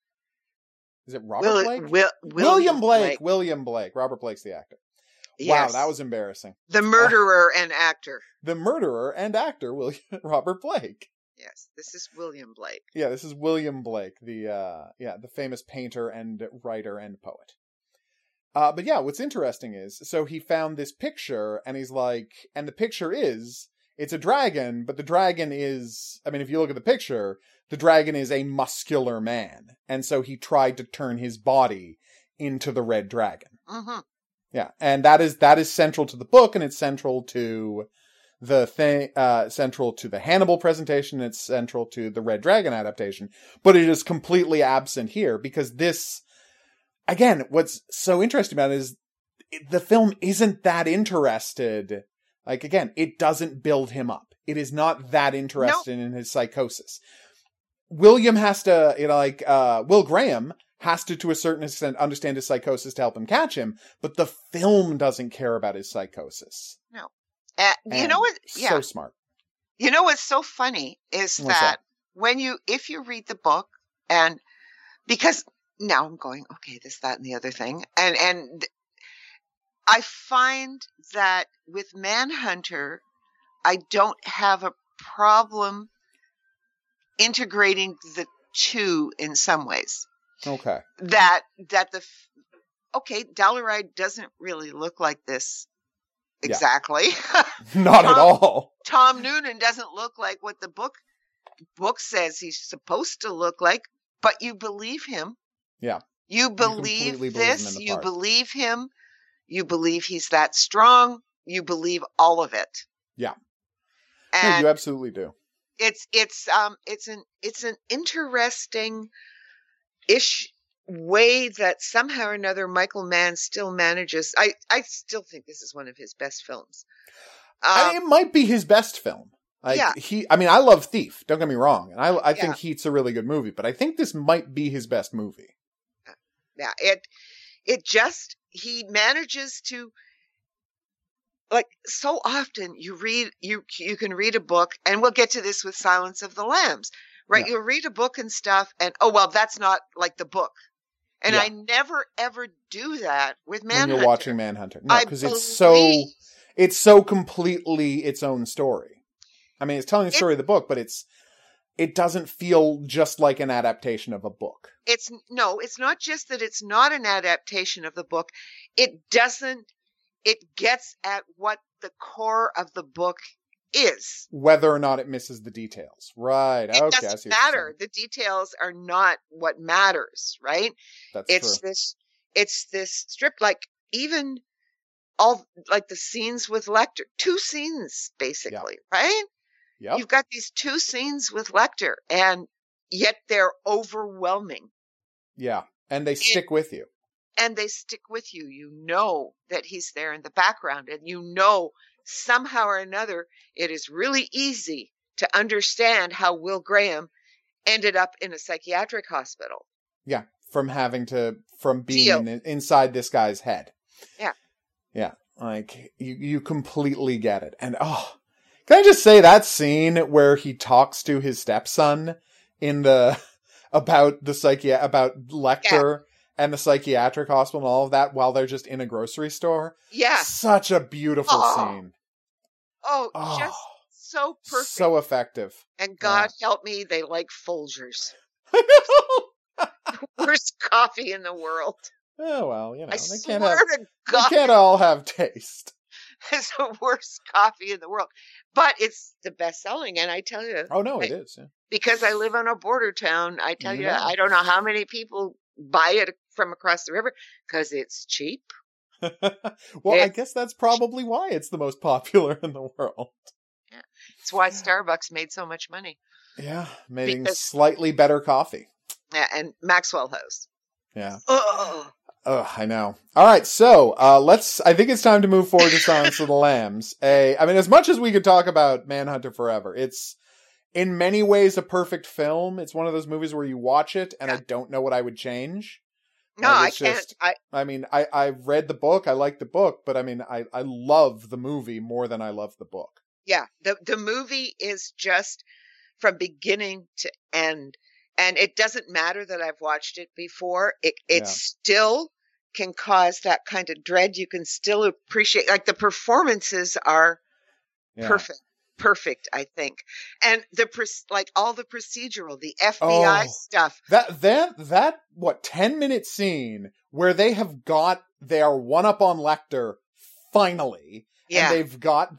Is it Robert Blake? William Blake. William Blake. Robert Blake's the actor. Yes. Wow, that was embarrassing. The murderer and actor. The murderer and actor, Robert Blake. Yes, this is William Blake. Yeah, this is William Blake, the famous painter and writer and poet. But yeah, what's interesting is, so he found this picture, and he's like, and the picture it's a dragon, but the dragon is, I mean, if you look at the picture, the dragon is a muscular man. And so he tried to turn his body into the red dragon. Mm-hmm. Yeah, and that is central to the book, and it's central to central to the Hannibal presentation, it's central to the Red Dragon adaptation, but it is completely absent here, because this, again, what's so interesting about it is the film isn't that interested, like, again, it doesn't build him up. It is not that interested in his psychosis. William has to, Will Graham has to a certain extent, understand his psychosis to help him catch him, but the film doesn't care about his psychosis. No. You know what? Yeah. So smart. You know what's so funny is that if you read the book, and because now I'm going, okay, this, that, and the other thing, and I find that with Manhunter, I don't have a problem integrating the two in some ways. Okay. That okay, Dollarhide doesn't really look like this Yeah. exactly. Not at all. Tom Noonan doesn't look like what the book says he's supposed to look like, but you believe him. Yeah. You completely believe believe him in this. the You part. believe him. You believe he's that strong. You believe all of it. Yeah. No, And you absolutely do. it's an interesting ish way that somehow or another Michael Mann still manages. I still think this is one of his best films. It might be his best film. Like, Yeah. I love Thief. Don't get me wrong, and I think Yeah. Heat's a really good movie, but I think this might be his best movie. Yeah, it just, he manages to, like, so often you can read a book, and we'll get to this with Silence of the Lambs, right? Yeah. You'll read a book and stuff, and oh well, that's not like the book. And Yeah. I never ever do that with Manhunter. When you're watching Manhunter, no, I because believe it's so completely its own story. I mean, it's telling the story of the book, but it doesn't feel just like an adaptation of a book. it's not just that it's not an adaptation of the book. It gets at what the core of the book is. Whether or not it misses the details. Right. It Okay. I see doesn't what you're matter. saying. The details are not what matters, right? That's It's true. it's this strip, like, even all, like, the scenes with Lecter, 2 scenes basically, right? Yep. You've got these 2 scenes with Lecter, and yet they're overwhelming. Yeah. And they stick with you. And they stick with you. You know that he's there in the background, and you know somehow or another it is really easy to understand how Will Graham ended up in a psychiatric hospital. Yeah. From being inside this guy's head. Yeah. Yeah. Like, you completely get it. And, can I just say that scene where he talks to his stepson about Lecter and the psychiatric hospital and all of that while they're just in a grocery store? Yeah. Such a beautiful scene. Just so perfect. So effective. And God help me, they like Folgers. I know. Worst coffee in the world. Oh, well, I they swear can't to God, they can't all have taste. it's the worst coffee in the world. But it's the best selling, and I tell you. Oh, no, it is. Yeah. Because I live on a border town, I tell you, know. I don't know how many people buy it from across the river because it's cheap. Well, I guess that's probably why it's the most popular in the world. Yeah. It's why Starbucks made so much money. Yeah, making slightly better coffee. Yeah, and Maxwell House. Yeah. Oh, I know. All right, so I think it's time to move forward to Silence of the Lambs. As much as we could talk about Manhunter forever, it's in many ways a perfect film. It's one of those movies where you watch it and I don't know what I would change. No, I can't. I've read the book. I like the book, but I love the movie more than I love the book. Yeah, the movie is just from beginning to end. And it doesn't matter that I've watched it before. It still can cause that kind of dread. You can still appreciate, like, the performances are perfect, I think. And all the procedural, the FBI stuff. That 10-minute scene where they are one up on Lecter finally. Yeah. And they've got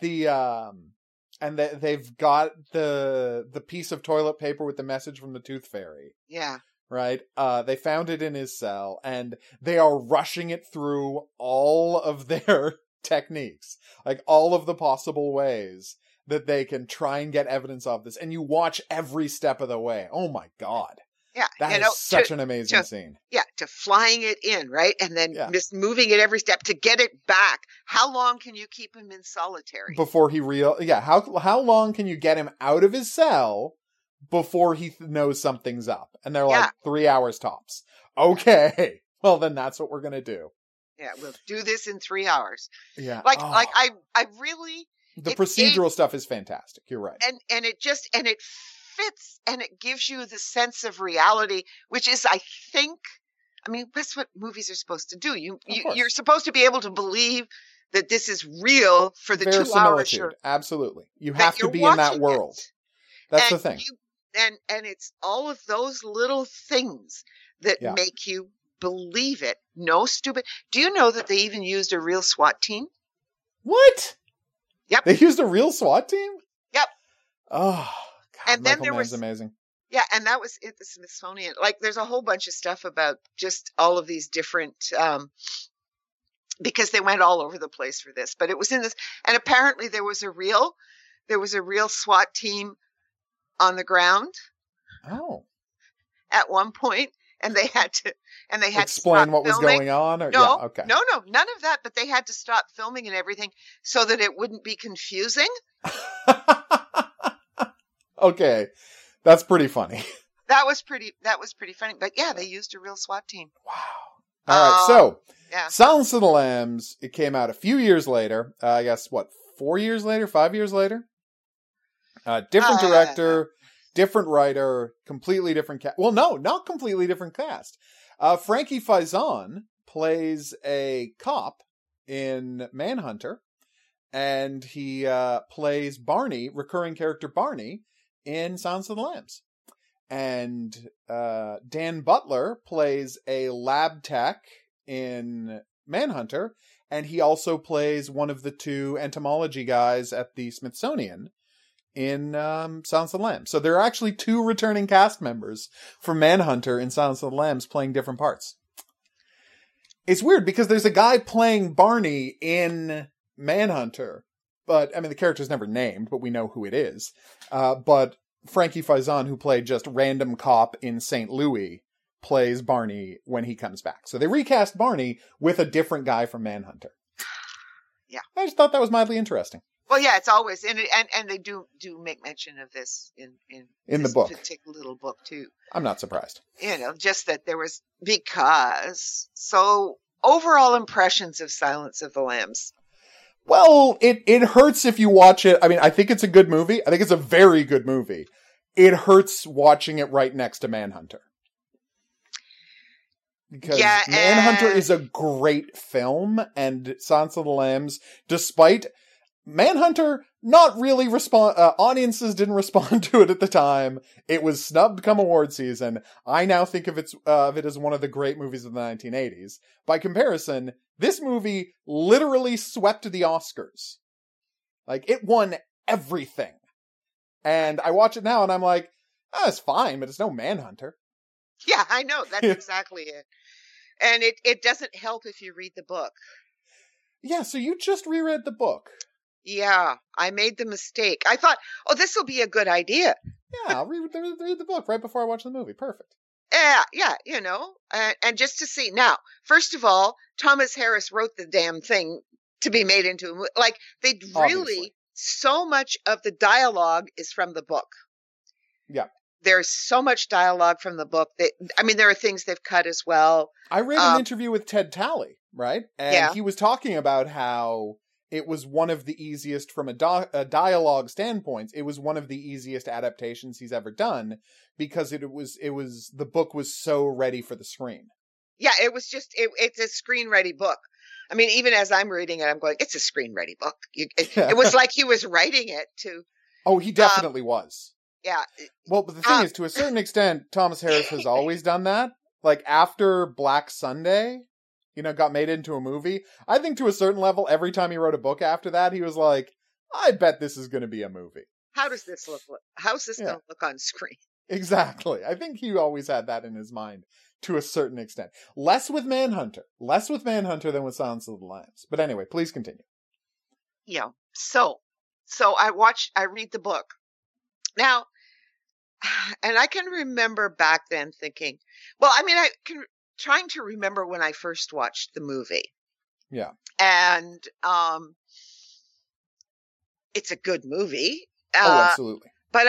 they've got the piece of toilet paper with the message from the Tooth Fairy. Yeah. Right? They found it in his cell, and they are rushing it through all of their techniques. Like, all of the possible ways that they can try and get evidence of this. And you watch every step of the way. Oh my God. Yeah. That is such an amazing scene. Yeah, to flying it in, right? And then just moving it every step to get it back. How long can you keep him in solitary? Before he how long can you get him out of his cell before he knows something's up? And they're like 3 hours tops. Okay. Well, then that's what we're going to do. Yeah, we'll do this in 3 hours. Yeah. I really... The procedural stuff is fantastic. You're right. And it fits, and it gives you the sense of reality, which is, I think, that's what movies are supposed to do. You're supposed to be able to believe that this is real for the 2 hours. Absolutely. You have to be in that world. That's the thing. And it's all of those little things that make you believe it. No stupid. Do you know that they even used a real SWAT team? What? Yep. They used a real SWAT team? Yep. Oh, God, And then Michael there Mann's was amazing. Yeah, and that was at the Smithsonian. Like, there's a whole bunch of stuff about just all of these different, because they went all over the place for this. But it was in this, and apparently there was a real SWAT team on the ground Oh. at one point, and they had to Explain stop what was filming. going on? Or, No, yeah, okay. no, none of that. But they had to stop filming and everything so that it wouldn't be confusing. Okay. That's pretty funny. That was pretty funny. But yeah, they used a real SWAT team. Wow. All right. So, yeah. Silence of the Lambs, it came out a few years later. I guess, 4 years later? 5 years later? Different director, different writer, completely different cast. Well, no, not completely different cast. Frankie Faison plays a cop in Manhunter, and he plays Barney, recurring character Barney, in Silence of the Lambs. And Dan Butler plays a lab tech in Manhunter, and he also plays one of the two entomology guys at the Smithsonian in Silence of the Lambs. So there are actually two returning cast members from Manhunter in Silence of the Lambs playing different parts. It's weird because there's a guy playing Barney in Manhunter, but, I mean, the character's never named, but we know who it is. But Frankie Faison, who played just random cop in St. Louis, plays Barney when he comes back. So they recast Barney with a different guy from Manhunter. Yeah. I just thought that was mildly interesting. Well, yeah, it's always, and they do make mention of this in the book, particular little book too. I'm not surprised. Just that there was, because, so overall impressions of Silence of the Lambs. Well, it hurts if you watch it. I mean, I think it's a good movie. I think it's a very good movie. It hurts watching it right next to Manhunter. Because Manhunter is a great film, and Silence of the Lambs, despite Manhunter not really audiences didn't respond to it at the time. It was snubbed come award season. I now think of it as one of the great movies of the 1980s. By comparison, this movie literally swept the Oscars. Like, it won everything. And I watch it now and I'm like, it's fine, but it's no Manhunter. Yeah, I know. That's exactly it. And it doesn't help if you read the book. Yeah, so you just reread the book. Yeah, I made the mistake. I thought, this will be a good idea. Yeah, I'll read the book right before I watch the movie. Perfect. Yeah, and just to see. Now, first of all, Thomas Harris wrote the damn thing to be made into a movie. Like, Obviously. So much of the dialogue is from the book. Yeah. There's so much dialogue from the book that, I mean, there are things they've cut as well. I read an interview with Ted Talley, right? And he was talking about how it was one of the easiest, from a dialogue standpoint, it was one of the easiest adaptations he's ever done, because the book was so ready for the screen. Yeah, it was just, it's a screen-ready book. I mean, even as I'm reading it, I'm going, it's a screen-ready book. It was like he was writing it to... Oh, he definitely was. Yeah. Well, but the thing is, to a certain extent, Thomas Harris has always done that. Like, after Black Sunday, got made into a movie, I think to a certain level, every time he wrote a book after that, he was like, I bet this is going to be a movie. How does this look? How's this going to look on screen? Exactly. I think he always had that in his mind, to a certain extent. Less with Manhunter than with Silence of the Lambs. But anyway, please continue. Yeah. So I read the book. Now, and I can remember back then thinking, well, I mean, trying to remember when I first watched the movie. Yeah. And it's a good movie. Absolutely. But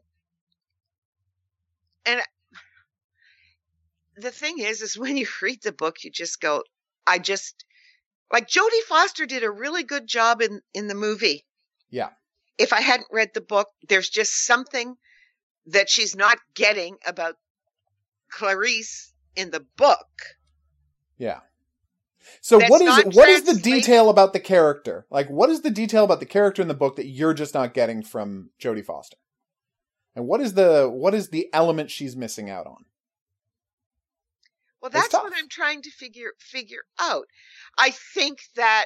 the thing is when you read the book, you just go, like Jodie Foster did a really good job in the movie. Yeah. If I hadn't read the book, there's just something that she's not getting about Clarice in the book. Yeah. So what is the detail about the character? Like, what is the detail about the character in the book that you're just not getting from Jodie Foster? And what is the element she's missing out on? Well, It's that's tough. what I'm trying to figure out. I think that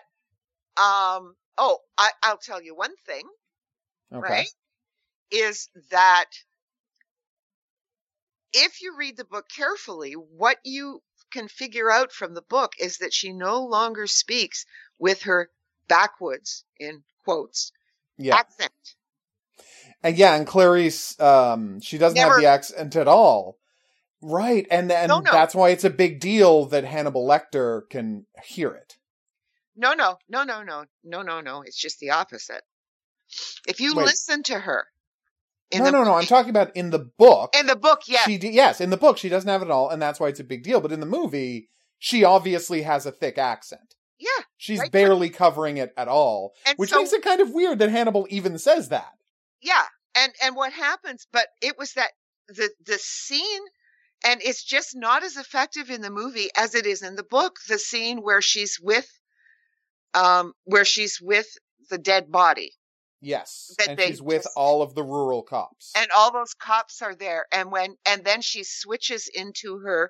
I'll tell you one thing, Okay. right? Is that if you read the book carefully, what you can figure out from the book is that she no longer speaks with her backwoods, in quotes, Yeah. accent. And Clarice, she doesn't have Never. the accent at all. Right. And No. that's why it's a big deal that Hannibal Lecter can hear it. No. It's just the opposite. If you Wait. listen to her. No. I'm talking about in the book. In the book, yes. Yes, in the book, she doesn't have it at all, and that's why it's a big deal. But in the movie, she obviously has a thick accent. Yeah. She's right? barely covering it at all, And which so- makes it kind of weird that Hannibal even says that. Yeah. And what happens, but it was that the scene, and it's just not as effective in the movie as it is in the book, the scene where she's with the dead body. Yes. That And they she's with just- all of the rural cops. And all those cops are there. And then she switches into her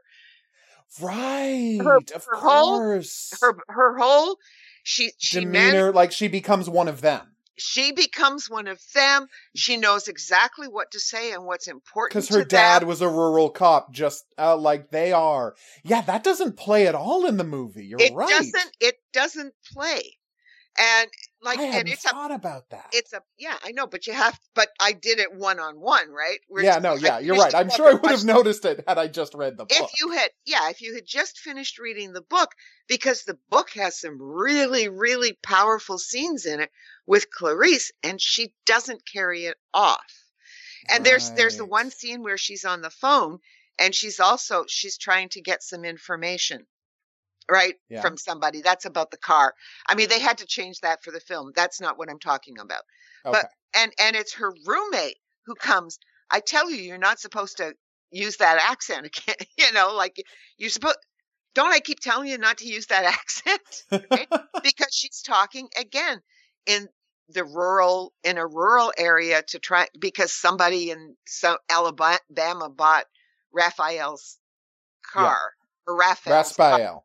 Right. Of her whole- course. her whole she demeanor, like she becomes one of them. She becomes one of them. She knows exactly what to say and what's important. Because her dad was a rural cop, just like they are. Yeah, that doesn't play at all in the movie. You're right. It doesn't play. And like, I hadn't and it's thought about that. I know, but I did it one-on-one, right? You're right. I'm sure I would have noticed it had I just read the book. If you had just finished reading the book, because the book has some really, really powerful scenes in it with Clarice, and she doesn't carry it off. And there's the one scene where she's on the phone, and she's trying to get some information. Right? Yeah. From somebody. That's about the car. I mean, they had to change that for the film. That's not what I'm talking about. Okay. But, and it's her roommate who comes. I tell you, you're not supposed to use that accent again. Like you're supposed, don't I keep telling you not to use that accent? Right? Because she's talking again in a rural area to try, because somebody in Alabama bought Raphael's car. Yeah. Or Raphael's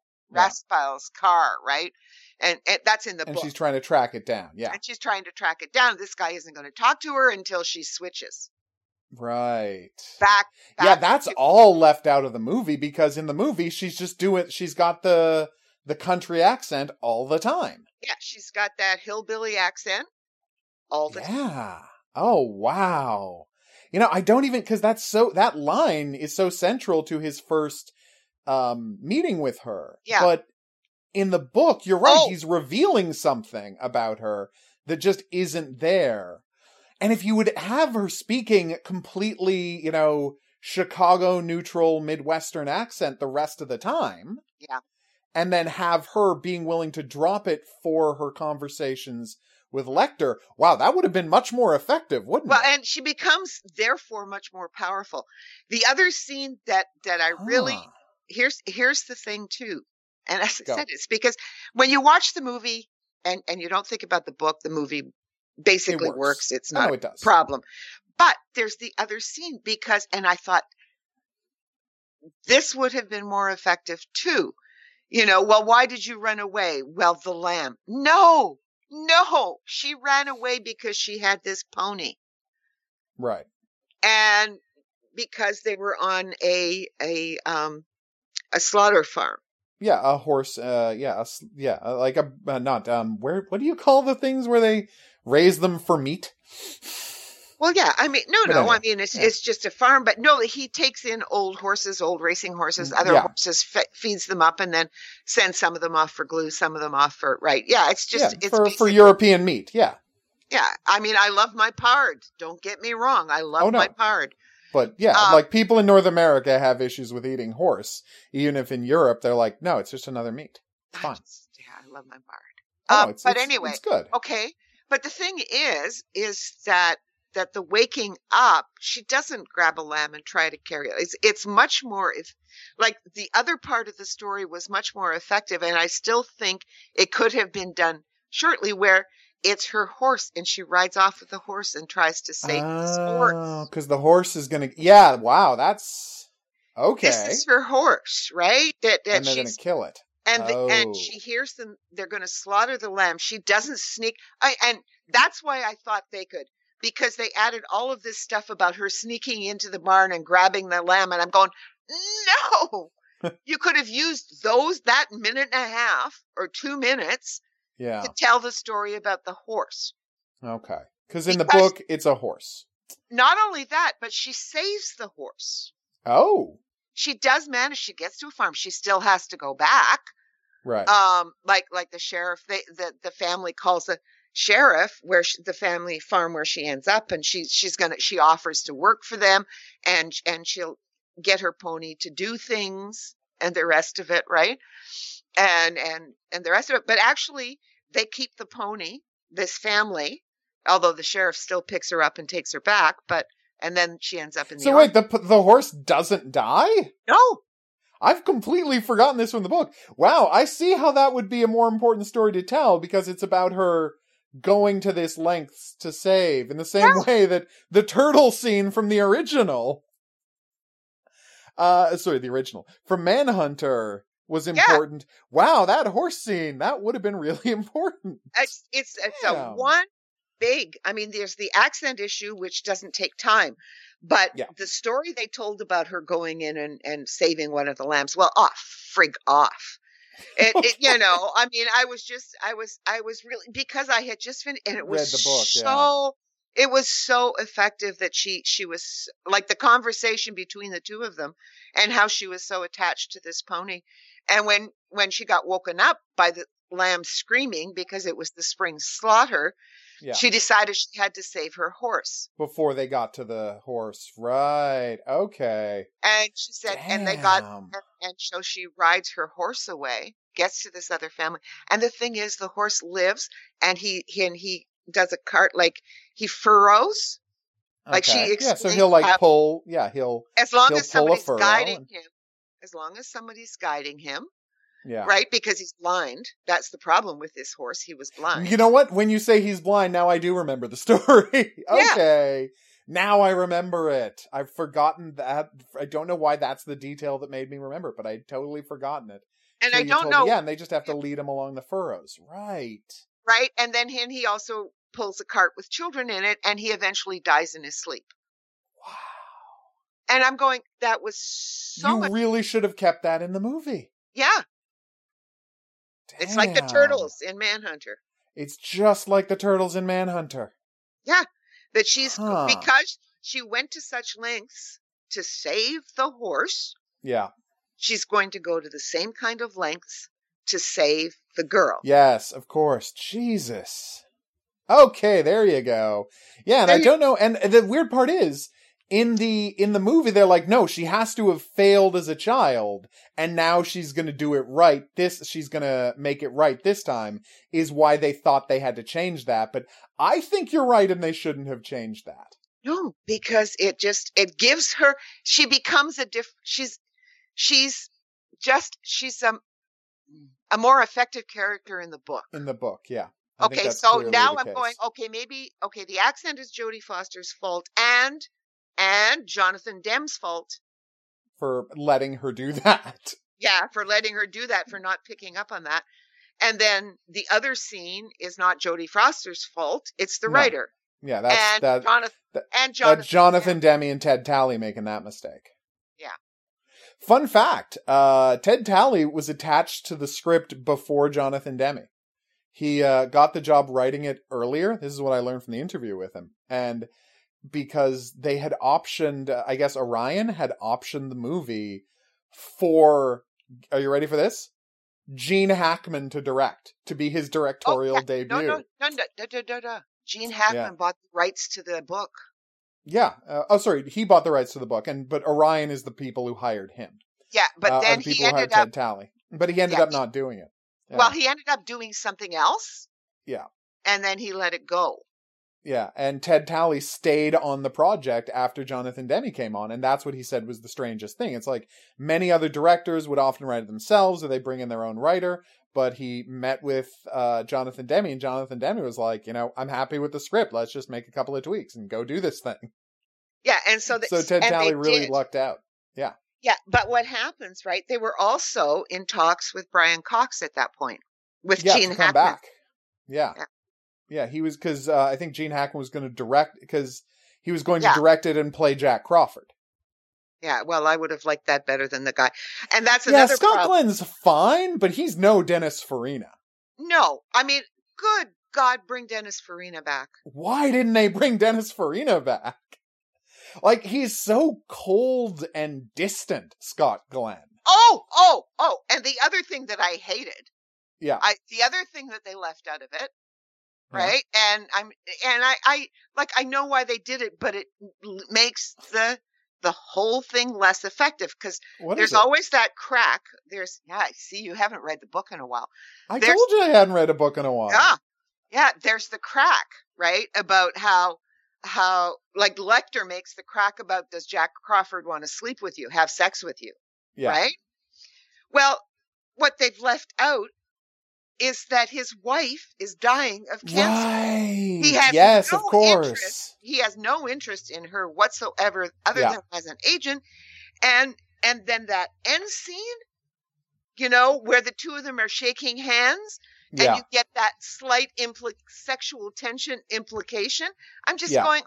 car, right? And that's in the book. And she's trying to track it down. Yeah. And she's trying to track it down. This guy isn't going to talk to her until she switches. Right. Back yeah, that's all left out of the movie, because in the movie she's got the country accent all the time. Yeah, she's got that hillbilly accent all the time. Yeah. Oh, wow. I don't even, because that line is so central to his first meeting with her. Yeah. But in the book, you're right, he's revealing something about her that just isn't there. And if you would have her speaking completely, Chicago neutral Midwestern accent the rest of the time. Yeah. And then have her being willing to drop it for her conversations with Lecter. Wow, that would have been much more effective, wouldn't it? Well, and she becomes therefore much more powerful. The other scene that I really here's the thing too. And as I said, it's because when you watch the movie and you don't think about the book, the movie basically works. It's not a problem. But there's the other scene and I thought this would have been more effective too. Well, why did you run away? Well, the lamb. No, she ran away because she had this pony. Right. And because they were on a slaughter farm. Yeah, a horse. What do you call the things where they raise them for meat? Well, yeah, I mean, it's just a farm, but no, he takes in old horses, old racing horses, other horses, feeds them up, and then sends some of them off for glue, some of them off for, right. Yeah, it's just, for European meat. Yeah. Yeah. I mean, I love my pard. Don't get me wrong. I love my pard. But yeah, people in North America have issues with eating horse, even if in Europe they're like, no, it's just another meat. It's fine. I love my pard. But anyway, it's good. Okay. But the thing is that the waking up, she doesn't grab a lamb and try to carry it. It's much more, like the other part of the story was much more effective. And I still think it could have been done shortly, where it's her horse and she rides off with the horse and tries to save the horse. Because the horse is going to, wow, that's. Okay. This is her horse, right? That And they're going she's to kill it. and she hears them. They're going to slaughter the lamb. She doesn't sneak. And that's why I thought they could, because they added all of this stuff about her sneaking into the barn and grabbing the lamb. And I'm going, no, you could have used that minute and a half or 2 minutes Yeah. to tell the story about the horse. Okay. Because in the book, it's a horse. Not only that, but she saves the horse. Oh. She does manage. She gets to a farm. She still has to go back. Right. Like the sheriff, the family calls the sheriff where the family farm where she ends up, and she offers to work for them, and she'll get her pony to do things and the rest of it, right? And the rest of it. But actually, they keep the pony, this family, although the sheriff still picks her up and takes her back, and then she ends up in the wait, the horse doesn't die? No. I've completely forgotten this from the book. Wow, I see how that would be a more important story to tell, because it's about her going to this lengths to save, in the same way that the turtle scene from the original, from Manhunter was important. Yeah. Wow, that horse scene, that would have been really important. It's a one big, I mean, there's the accent issue, which doesn't take time, but the story they told about her going in and saving one of the lambs, well, frig off. You know, I mean, I was really, because I had just finished, and it was read the book, it was so effective that she was, like, the conversation between the two of them and how she was so attached to this pony. And when she got woken up by the lamb screaming because it was the spring slaughter, she decided she had to save her horse. Before they got to the horse. Right. Okay. And she said, and so she rides her horse away, gets to this other family. And the thing is, the horse lives, and he does a cart, like, he furrows. Okay. Like, she explains, so he'll, like, pull, he'll as long he'll as somebody's guiding him. As long as somebody's guiding him. Yeah. Right? Because he's blind. That's the problem with this horse. He was blind. You know what? When you say he's blind, now I do remember the story. Okay. Now I remember it. I've forgotten that. I don't know why that's the detail that made me remember it, but I'd totally forgotten it. And I don't know. Yeah, and they just have to lead him along the furrows. Right. Right. And then he also pulls a cart with children in it, and he eventually dies in his sleep. Wow. And I'm going, that was so You really should have kept that in the movie. Yeah. Damn. It's like the turtles in Manhunter. It's just like the turtles in Manhunter. Yeah. That because she went to such lengths to save the horse. Yeah. She's going to go to the same kind of lengths to save the girl. Yes, of course. Jesus. Okay, there you go. Yeah, and I don't know. And the weird part is, in the movie, they're like, no, she has to have failed as a child, and now she's going to do it right. She's going to make it right this time, is why they thought they had to change that. But I think you're right, and they shouldn't have changed that. No, because it gives her, she becomes she's a more effective character in the book. In the book, yeah. Okay, so now I'm going, the accent is Jodie Foster's fault, and Jonathan Demme's fault. For letting her do that. Yeah, for letting her do that, for not picking up on that. And then the other scene is not Jodie Foster's fault, it's the writer. Yeah, that's Jonathan Demme and Ted Talley making that mistake. Yeah. Fun fact, Ted Talley was attached to the script before Jonathan Demme. He got the job writing it earlier. This is what I learned from the interview with him. And because they had optioned, I guess Orion had optioned the movie for, are you ready for this? Gene Hackman to direct, to be his directorial debut. No. Gene Hackman bought the rights to the book. Yeah. He bought the rights to the book, but Orion is the people who hired him. Yeah, but then he ended up... Ted Talley. But he ended up not doing it. Yeah. Well, he ended up doing something else. Yeah. And then he let it go. Yeah, and Ted Talley stayed on the project after Jonathan Demme came on, and that's what he said was the strangest thing. It's like, many other directors would often write it themselves, or they bring in their own writer, but he met with Jonathan Demme, and Jonathan Demme was like, I'm happy with the script, let's just make a couple of tweaks and go do this thing. Yeah, and so Ted Talley really lucked out. Yeah. Yeah, but what happens, right? They were also in talks with Brian Cox at that point, with Yeah, Gene to come Hackman. back. Yeah. Yeah. Yeah, he was, because I think Gene Hackman was going to direct, because he was going to Yeah. direct it and play Jack Crawford. Yeah, well, I would have liked that better than the guy. And that's Yeah, another Scott problem. Glenn's fine, but he's no Dennis Farina. No, I mean, good God, bring Dennis Farina back. Why didn't they bring Dennis Farina back? Like, he's so cold and distant, Scott Glenn. Oh, and the other thing that I hated, Yeah. the other thing that they left out of it, right? And I know why they did it, but it makes the whole thing less effective, because there's always that crack. I see you haven't read the book in a while. I told you I hadn't read a book in a while. Yeah, there's the crack, right? About how like Lecter makes the crack about, does Jack Crawford want to sleep with you, have sex with you? Yeah. Right? Well, what they've left out is that his wife is dying of cancer. Right. He has yes, no of course. Interest. He has no interest in her whatsoever, other than as an agent. And then that end scene, where the two of them are shaking hands, and you get that slight sexual tension implication. I'm just going,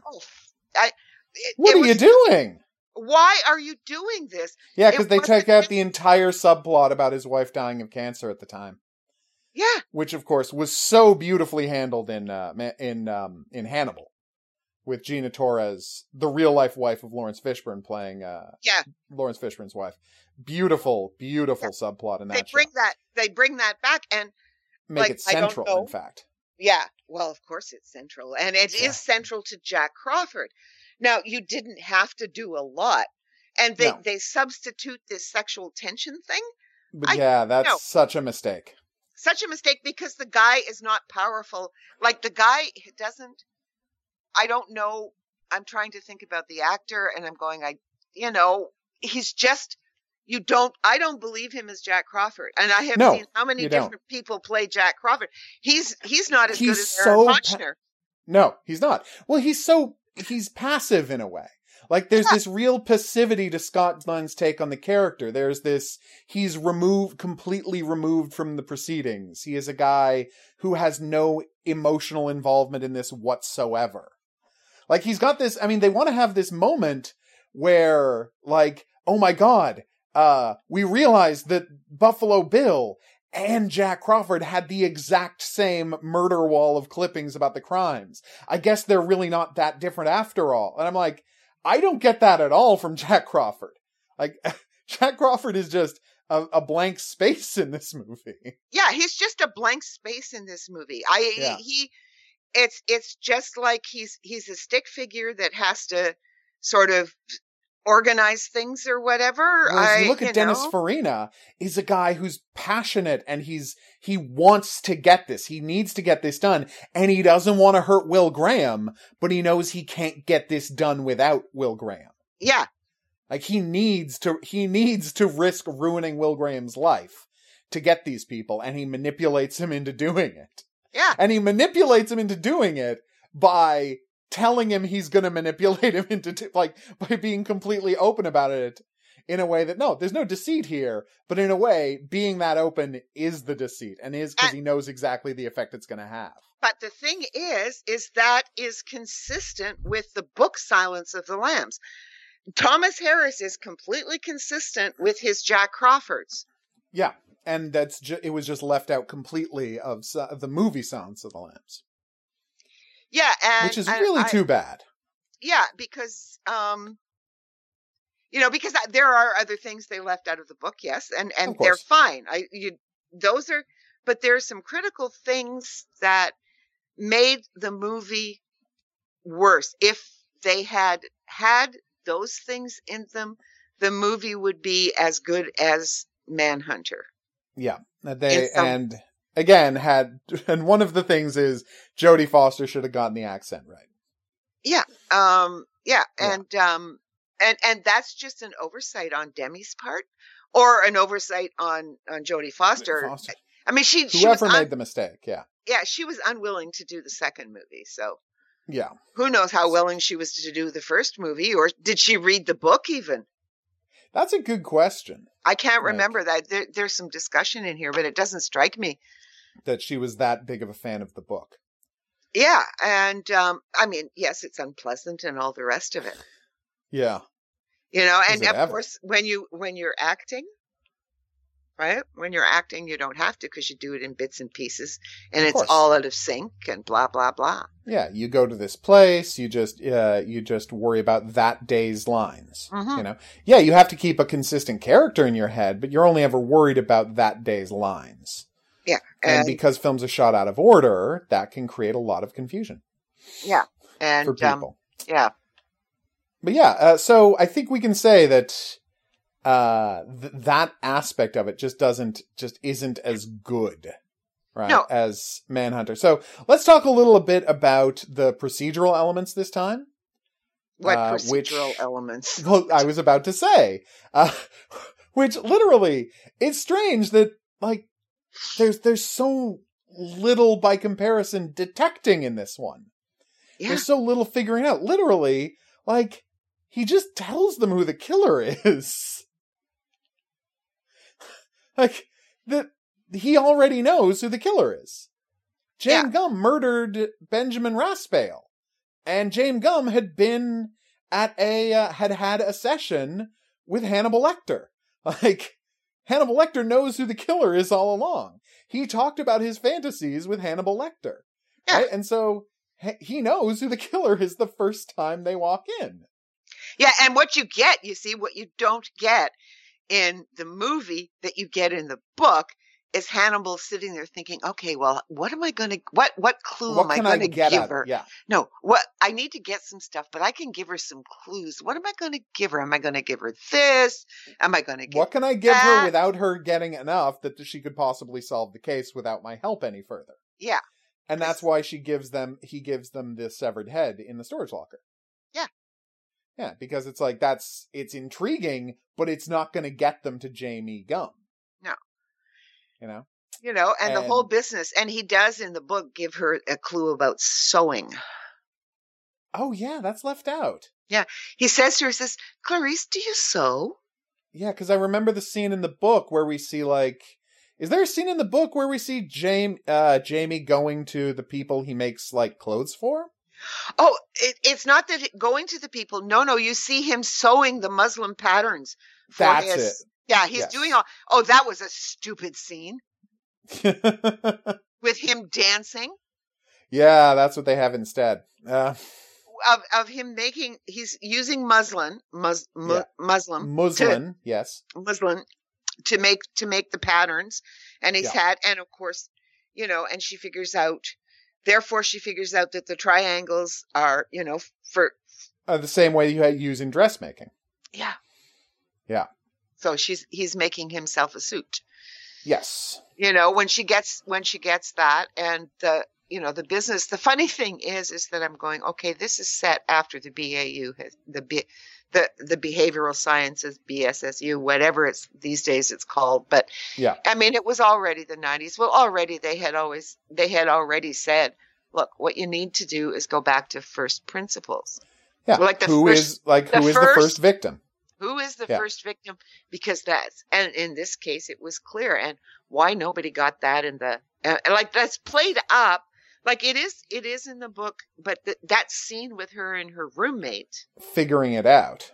what are you doing? Why are you doing this? Yeah, because they take out the entire subplot about his wife dying of cancer at the time. Yeah, which of course was so beautifully handled in Hannibal, with Gina Torres, the real life wife of Lawrence Fishburne, playing Lawrence Fishburne's wife. Beautiful subplot in that. They bring that back and make it central. In fact, yeah. Well, of course it's central, and it is central to Jack Crawford. Now, you didn't have to do a lot, and they substitute this sexual tension thing. But that's such a mistake. Such a mistake, because the guy is not powerful. Like, the guy doesn't, I don't know. I'm trying to think about the actor, and I'm going, he's just, I don't believe him as Jack Crawford. And I have seen how many different people play Jack Crawford. He's not as good as Aaron Hotchner. No, he's not. Well, he's passive in a way. Like, there's this real passivity to Scott Glenn's take on the character. There's this, he's completely removed from the proceedings. He is a guy who has no emotional involvement in this whatsoever. Like, he's got this, they want to have this moment where, like, oh my God, we realized that Buffalo Bill and Jack Crawford had the exact same murder wall of clippings about the crimes. I guess they're really not that different after all. And I'm like, I don't get that at all from Jack Crawford. Like, Jack Crawford is just a blank space in this movie. Yeah, he's just a blank space in this movie. It's just like he's a stick figure that has to sort of organize things or whatever. Whereas you look at Dennis Farina, he's a guy who's passionate, and he wants to get this. He needs to get this done, and he doesn't want to hurt Will Graham, but he knows he can't get this done without Will Graham. Yeah. Like, he needs to risk ruining Will Graham's life to get these people, and he manipulates him into doing it. Yeah. And he manipulates him into doing it by telling him he's going to manipulate him into, by being completely open about it in a way that, no, there's no deceit here, but in a way, being that open is the deceit, and is because he knows exactly the effect it's going to have. But the thing is that is consistent with the book Silence of the Lambs. Thomas Harris is completely consistent with his Jack Crawfords. Yeah, and it was just left out completely of the movie Silence of the Lambs. Yeah, which is really too bad. Yeah, because because there are other things they left out of the book, yes, and they're fine. But there's some critical things that made the movie worse. If they had those things in them, the movie would be as good as Manhunter. Yeah, and one of the things is Jodie Foster should have gotten the accent right. Yeah. And that's just an oversight on Demi's part, or an oversight on Jodie Foster. I mean, whoever made the mistake. Yeah. Yeah. She was unwilling to do the second movie. So yeah, who knows how willing she was to do the first movie, or did she read the book even? That's a good question. I can't remember that. There's some discussion in here, but it doesn't strike me that she was that big of a fan of the book. Yeah, and I mean, yes, it's unpleasant and all the rest of it. Yeah. You know, and of course, when you're acting, right? When you're acting, you don't have to, because you do it in bits and pieces, and it's all out of sync and blah blah blah. Yeah, you go to this place, you just worry about that day's lines. Mm-hmm. You know, yeah, you have to keep a consistent character in your head, but you're only ever worried about that day's lines. Yeah, and because films are shot out of order, that can create a lot of confusion. Yeah, and for people. Yeah, but yeah, so I think we can say that. That aspect of it just isn't as good, right, as Manhunter. So let's talk a little bit about the procedural elements this time. What procedural elements? Well, I was about to say, which literally, it's strange that, like, there's so little by comparison detecting in this one. Yeah. There's so little figuring out. Literally, like, he just tells them who the killer is. Like, he already knows who the killer is. James Gumb murdered Benjamin Raspail. And James Gumb had been at had a session with Hannibal Lecter. Like, Hannibal Lecter knows who the killer is all along. He talked about his fantasies with Hannibal Lecter. Yeah. Right? And so, he knows who the killer is the first time they walk in. Yeah, and what you get, you see, what you don't get in the movie that you get in the book is Hannibal sitting there thinking, okay, well, what am I going to, what clue am I going to give her? Yeah. No, I need to get some stuff, but I can give her some clues. What am I going to give her? Am I going to give her this? Am I going to give What can I give her without her getting enough that she could possibly solve the case without my help any further? Yeah. And that's why he gives them the severed head in the storage locker. Yeah. Yeah, because it's like, it's intriguing, but it's not going to get them to Jamie Gumb. No. You know, and the whole business. And he does in the book give her a clue about sewing. Oh, yeah, that's left out. Yeah. He says to her, says, Clarice, do you sew? Yeah, because I remember the scene in the book where we see, like, is there a scene in the book where we see Jamie going to the people he makes, like, clothes for? Oh, it's not that going to the people. No, you see him sewing the Muslim patterns. That's it. Yeah, he's doing all. Oh, that was a stupid scene. With him dancing. Yeah, that's what they have instead. Of him making, he's using muslin, yes. Muslin to make the patterns. And he's and of course, you know, and she figures out that the triangles are, you know, for the same way you use in dressmaking. Yeah. Yeah. So he's making himself a suit. Yes. You know, when she gets that, and the business, the funny thing is that I'm going, okay, this is set after the BAU, the behavioral sciences, BSSU, whatever these days it's called. But yeah, I mean, it was already the 90s. Well, already they had already said, look, what you need to do is go back to first principles. Yeah. Like who is the first victim? Who is the first victim? Because and in this case, it was clear. And why nobody got that in the, like, that's played up. Like it is in the book, but that scene with her and her roommate figuring it out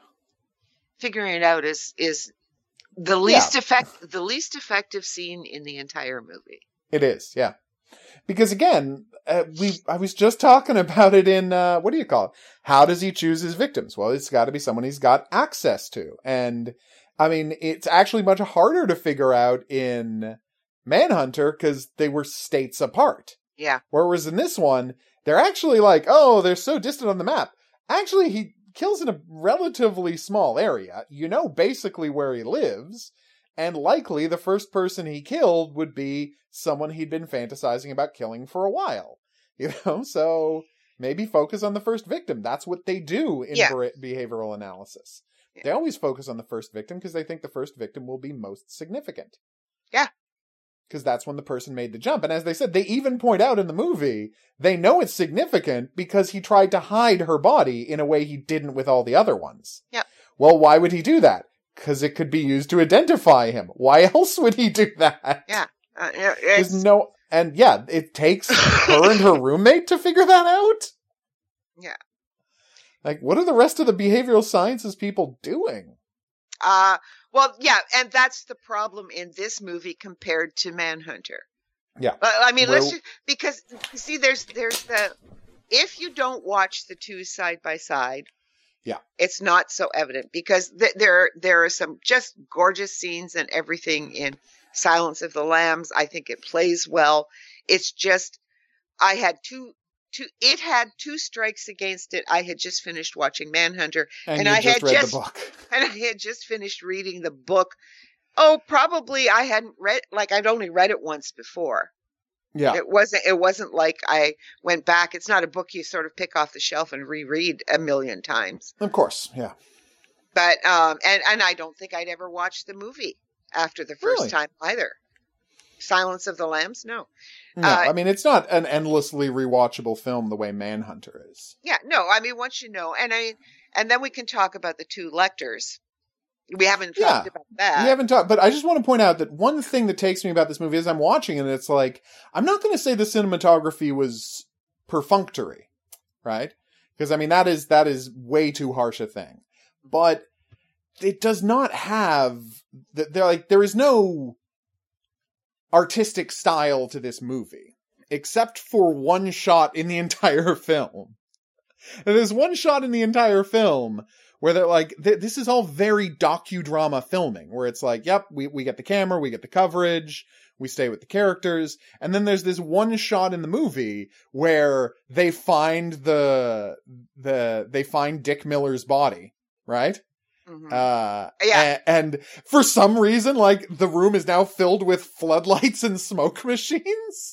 is the least effective scene in the entire movie. It is, yeah. Because again, I was just talking about it in what do you call it? How does he choose his victims? Well, it's got to be someone he's got access to, and I mean, it's actually much harder to figure out in Manhunter because they were states apart. Yeah. Whereas in this one, they're actually like, oh, they're so distant on the map. Actually, he kills in a relatively small area. You know basically where he lives, and likely the first person he killed would be someone he'd been fantasizing about killing for a while. You know, so maybe focus on the first victim. That's what they do in behavioral analysis. Yeah. They always focus on the first victim because they think the first victim will be most significant. Yeah. Because that's when the person made the jump. And as they said, they even point out in the movie, they know it's significant because he tried to hide her body in a way he didn't with all the other ones. Yeah. Well, why would he do that? Because it could be used to identify him. Why else would he do that? Yeah. There's no... And yeah, it takes her and her roommate to figure that out? Yeah. Like, what are the rest of the behavioral sciences people doing? Well, yeah, and that's the problem in this movie compared to Manhunter. Yeah. I mean, let's just, because, you see, there's the, if you don't watch the two side by side, yeah, it's not so evident, because there are some just gorgeous scenes and everything in Silence of the Lambs. I think it plays well. It's just, I had it had two strikes against it. I had just finished watching Manhunter, and I had read the book. And I had just finished reading the book. Oh, probably I hadn't read, like, I'd only read it once before. Yeah. It wasn't like I went back. It's not a book you sort of pick off the shelf and reread a million times. Of course, yeah. But, and I don't think I'd ever watched the movie after the first time either. Silence of the Lambs? No. No, I mean, it's not an endlessly rewatchable film the way Manhunter is. Yeah, no, I mean, once you know, and then we can talk about the two Lecters. We haven't talked about that. We haven't talked, but I just want to point out that one thing that takes me about this movie is I'm watching it and it's like, I'm not going to say the cinematography was perfunctory, right? Because I mean, that is way too harsh a thing. But it does not have, there is no artistic style to this movie, except for one shot in the entire film. And there's one shot in the entire film where they're like, this is all very docudrama filming, where it's like, yep, we get the camera, we get the coverage, we stay with the characters, and then there's this one shot in the movie where they find they find Dick Miller's body, right? Mm-hmm. Yeah. And for some reason, like, the room is now filled with floodlights and smoke machines.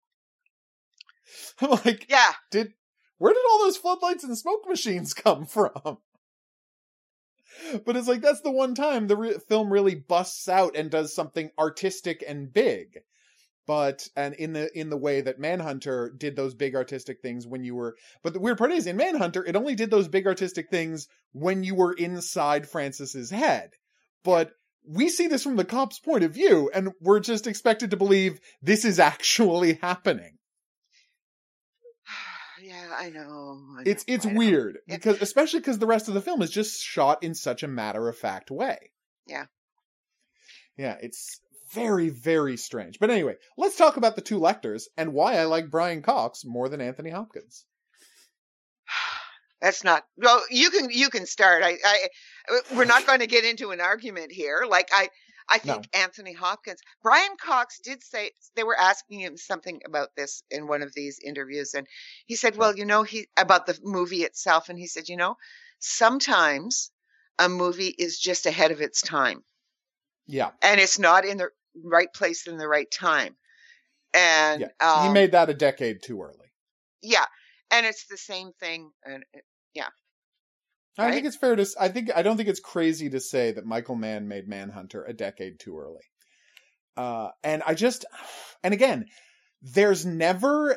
I'm like, yeah. Where did all those floodlights and smoke machines come from? But it's like, that's the one time the film really busts out and does something artistic and big. And in the way that Manhunter did those big artistic things but the weird part is, in Manhunter, it only did those big artistic things when you were inside Francis's head. But we see this from the cop's point of view, and we're just expected to believe this is actually happening. Yeah, I know. It's weird, especially because the rest of the film is just shot in such a matter-of-fact way. Yeah. Yeah, it's very, very strange. But anyway, let's talk about the two Lecters and why I like Brian Cox more than Anthony Hopkins. That's not, well, you can start. We're not going to get into an argument here. Like, I think Anthony Hopkins, Brian Cox did say, they were asking him something about this in one of these interviews. And he said, well, about the movie itself. And he said, sometimes a movie is just ahead of its time. Yeah. And it's not in the right place in the right time. And he made that a decade too early. Yeah. And it's the same thing. And yeah. I think it's fair to, I don't think it's crazy to say that Michael Mann made Manhunter a decade too early. And again, there's never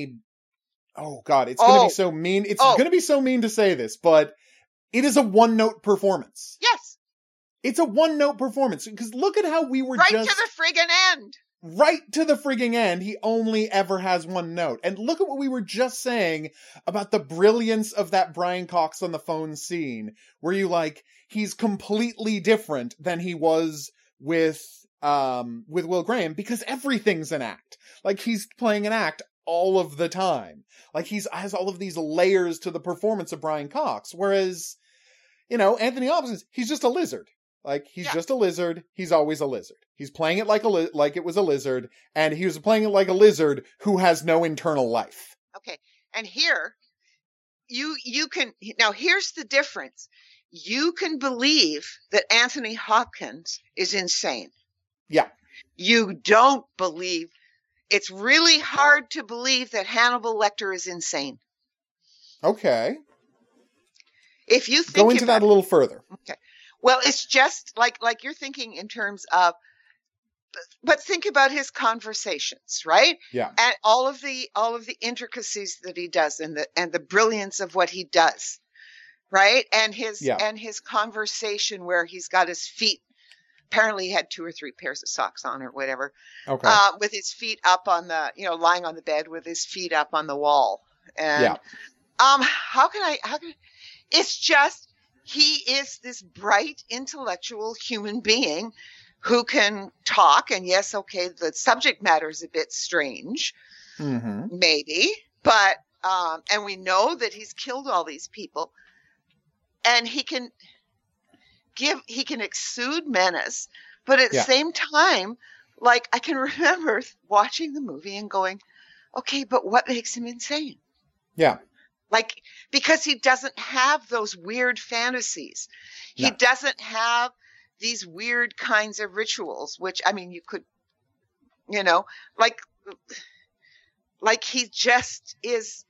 oh God, it's going to be so mean. It's going to be so mean to say this, but it is a one-note performance. Yes. It's a one-note performance, because look at how we were right to the friggin' end. Right to the frigging end, he only ever has one note. And look at what we were just saying about the brilliance of that Brian Cox on the phone scene, where he's completely different than he was with Will Graham, because everything's an act. Like, he's playing an act all of the time. Like, has all of these layers to the performance of Brian Cox, whereas, Anthony Hopkins, he's just a lizard. Like, he's just a lizard. He's always a lizard. He's playing it like it was a lizard, and he was playing it like a lizard who has no internal life. Okay. And here, you can, now here's the difference. You can believe that Anthony Hopkins is insane. Yeah. You don't believe, it's really hard to believe that Hannibal Lecter is insane. Okay. If you think go into that a little further. Okay. Well, it's just like you're thinking in terms of, but think about his conversations, right? Yeah. And all of the intricacies that he does, and the brilliance of what he does, right? Yeah. And his conversation where he's got his feet. Apparently, he had 2 or 3 pairs of socks on or whatever. Okay. With his feet up on the, lying on the bed with his feet up on the wall. And how can it's just, he is this bright, intellectual human being who can talk. And yes, okay, the subject matter is a bit strange, maybe, but, and we know that he's killed all these people, and he can exude menace, but at the same time, like, I can remember watching the movie and going, okay, but what makes him insane? Yeah. Like, because he doesn't have those weird fantasies. He doesn't have these weird kinds of rituals, which, I mean, you could, like he just is.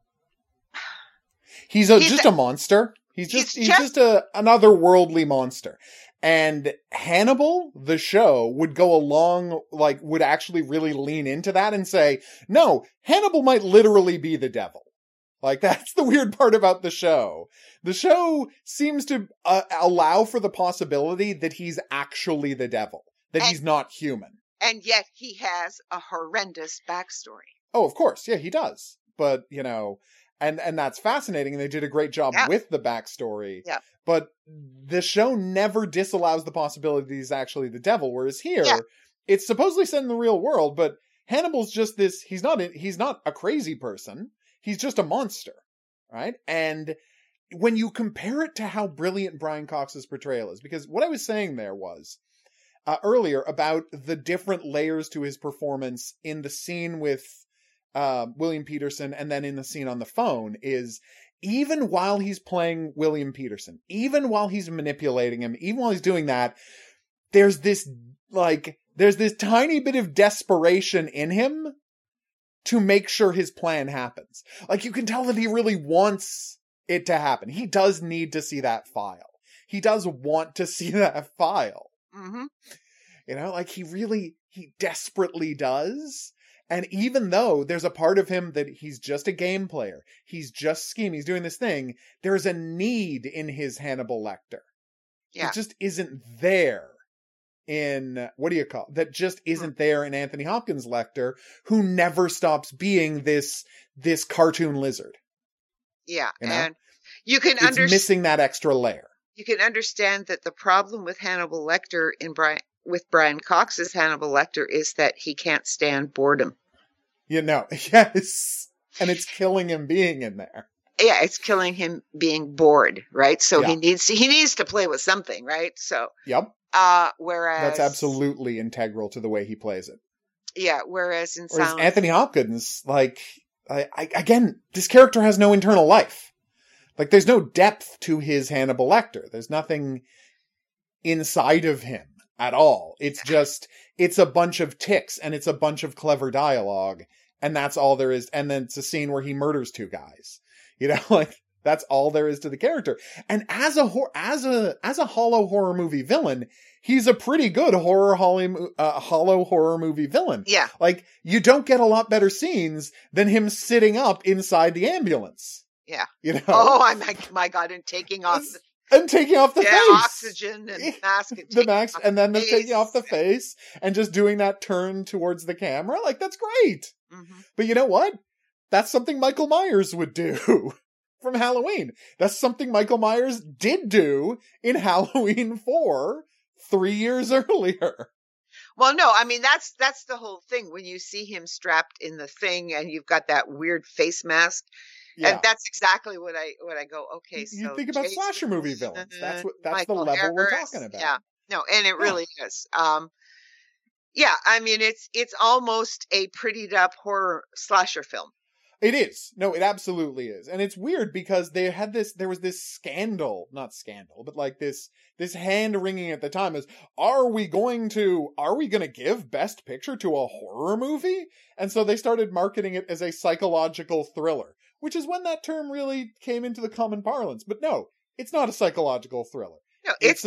He's just a monster. He's just another worldly monster. And Hannibal, the show, would go along, like, would actually really lean into that and say, no, Hannibal might literally be the devil. Like, that's the weird part about the show. The show seems to allow for the possibility that he's actually the devil, that he's not human. And yet he has a horrendous backstory. Oh, of course. Yeah, he does. But, and that's fascinating, and they did a great job with the backstory. Yeah. But the show never disallows the possibility that he's actually the devil, whereas here, it's supposedly set in the real world, but Hannibal's just this, he's not a crazy person. He's just a monster, right? And when you compare it to how brilliant Brian Cox's portrayal is, because what I was saying there was earlier about the different layers to his performance in the scene with William Peterson and then in the scene on the phone, is even while he's playing William Peterson, even while he's manipulating him, even while he's doing that, there's this tiny bit of desperation in him to make sure his plan happens. Like, you can tell that he really wants it to happen. He does need to see that file. He does want to see that file. Mm-hmm. Like, he desperately does. And even though there's a part of him that he's just a game player, he's just scheming, he's doing this thing, there's a need in his Hannibal Lecter. Yeah. It just isn't there in, that just isn't there in Anthony Hopkins' Lecter, who never stops being this cartoon lizard. Yeah. And you can understand. It's missing that extra layer. You can understand that the problem with Hannibal Lecter with Brian Cox's Hannibal Lecter is that he can't stand boredom. Yes. And it's killing him being in there. Yeah, it's killing him being bored, right? So he needs to play with something, right? So yep. Whereas that's absolutely integral to the way he plays it. Yeah, whereas Anthony Hopkins, like, again, this character has no internal life. Like, there's no depth to his Hannibal Lecter. There's nothing inside of him at all. It's just, it's a bunch of tics and it's a bunch of clever dialogue, and that's all there is. And then it's a scene where he murders 2 guys. Like, that's all there is to the character. And as a hollow horror movie villain, he's a pretty good hollow horror movie villain. Yeah. Like, you don't get a lot better scenes than him sitting up inside the ambulance. Yeah. Oh, my God. And taking off the face. Oxygen and mask. And then they're taking off the face and just doing that turn towards the camera. Like, that's great. Mm-hmm. But you know what? That's something Michael Myers would do from Halloween. That's something Michael Myers did do in Halloween 4 3 years earlier. Well, no, I mean, that's the whole thing. When you see him strapped in the thing and you've got that weird face mask. Yeah. And that's exactly what I go, okay, so you think about slasher movie villains. That's Michael the level Harris, we're talking about. Yeah. No, and it really is. Yeah, I mean, it's almost a prettied up horror slasher film. It is. No, it absolutely is. And it's weird because there was this scandal, not scandal, but like this hand wringing at the time is, are we going to give Best Picture to a horror movie? And so they started marketing it as a psychological thriller, which is when that term really came into the common parlance. But no, it's not a psychological thriller. No, it's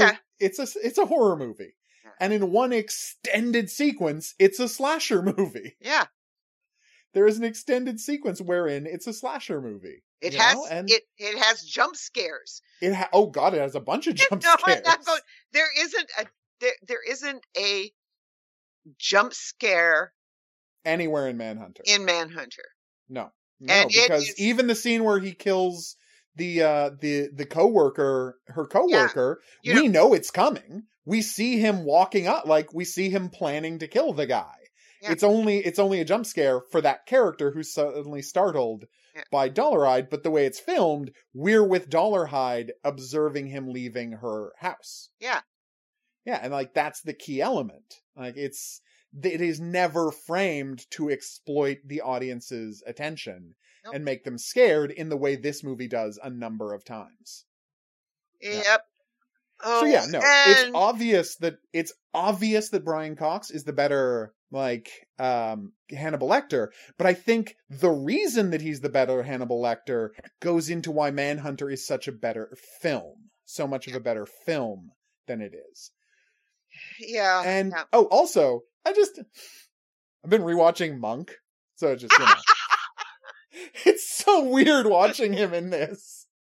a horror movie. And in one extended sequence, it's a slasher movie. Yeah. there is an extended sequence wherein it's a slasher movie. It you has know? And it has jump scares. oh God, it has a bunch of jump No, scares. I'm not going, there isn't a jump scare Anywhere in Manhunter. in Manhunter. No, And because even the scene where he kills the coworker, her coworker, we know it's coming. We see him walking up, like we see him planning to kill the guy. Yeah. It's only a jump scare for that character who's suddenly startled by Dollarhide, but the way it's filmed, we're with Dollarhide observing him leaving her house. Yeah. Yeah, and like that's the key element. Like it is never framed to exploit the audience's attention and make them scared in the way this movie does a number of times. Yep. Yeah. Oh, so yeah, no, it's obvious that Brian Cox is the better, like, Hannibal Lecter, but I think the reason that he's the better Hannibal Lecter goes into why Manhunter is such a better film, so much of a better film than it is. Yeah. And, also, I've been rewatching Monk, so just, you know, it's so weird watching him in this.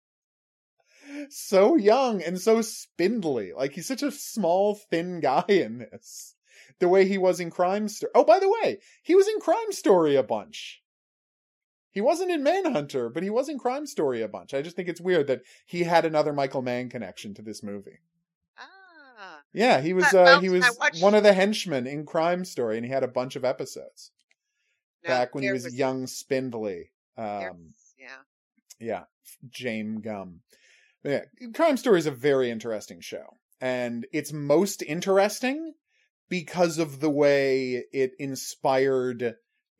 So young and so spindly. Like, he's such a small, thin guy in this. The way he was in Crime Story. Oh, by the way, he was in Crime Story a bunch. He wasn't in Manhunter, but he was in Crime Story a bunch. I just think it's weird that he had another Michael Mann connection to this movie. Ah. Yeah, he was one of the henchmen in Crime Story, and he had a bunch of episodes. Back when he was young, spindly. Yeah, James Gumb. Yeah, Crime Story is a very interesting show. And it's most interesting because of the way it inspired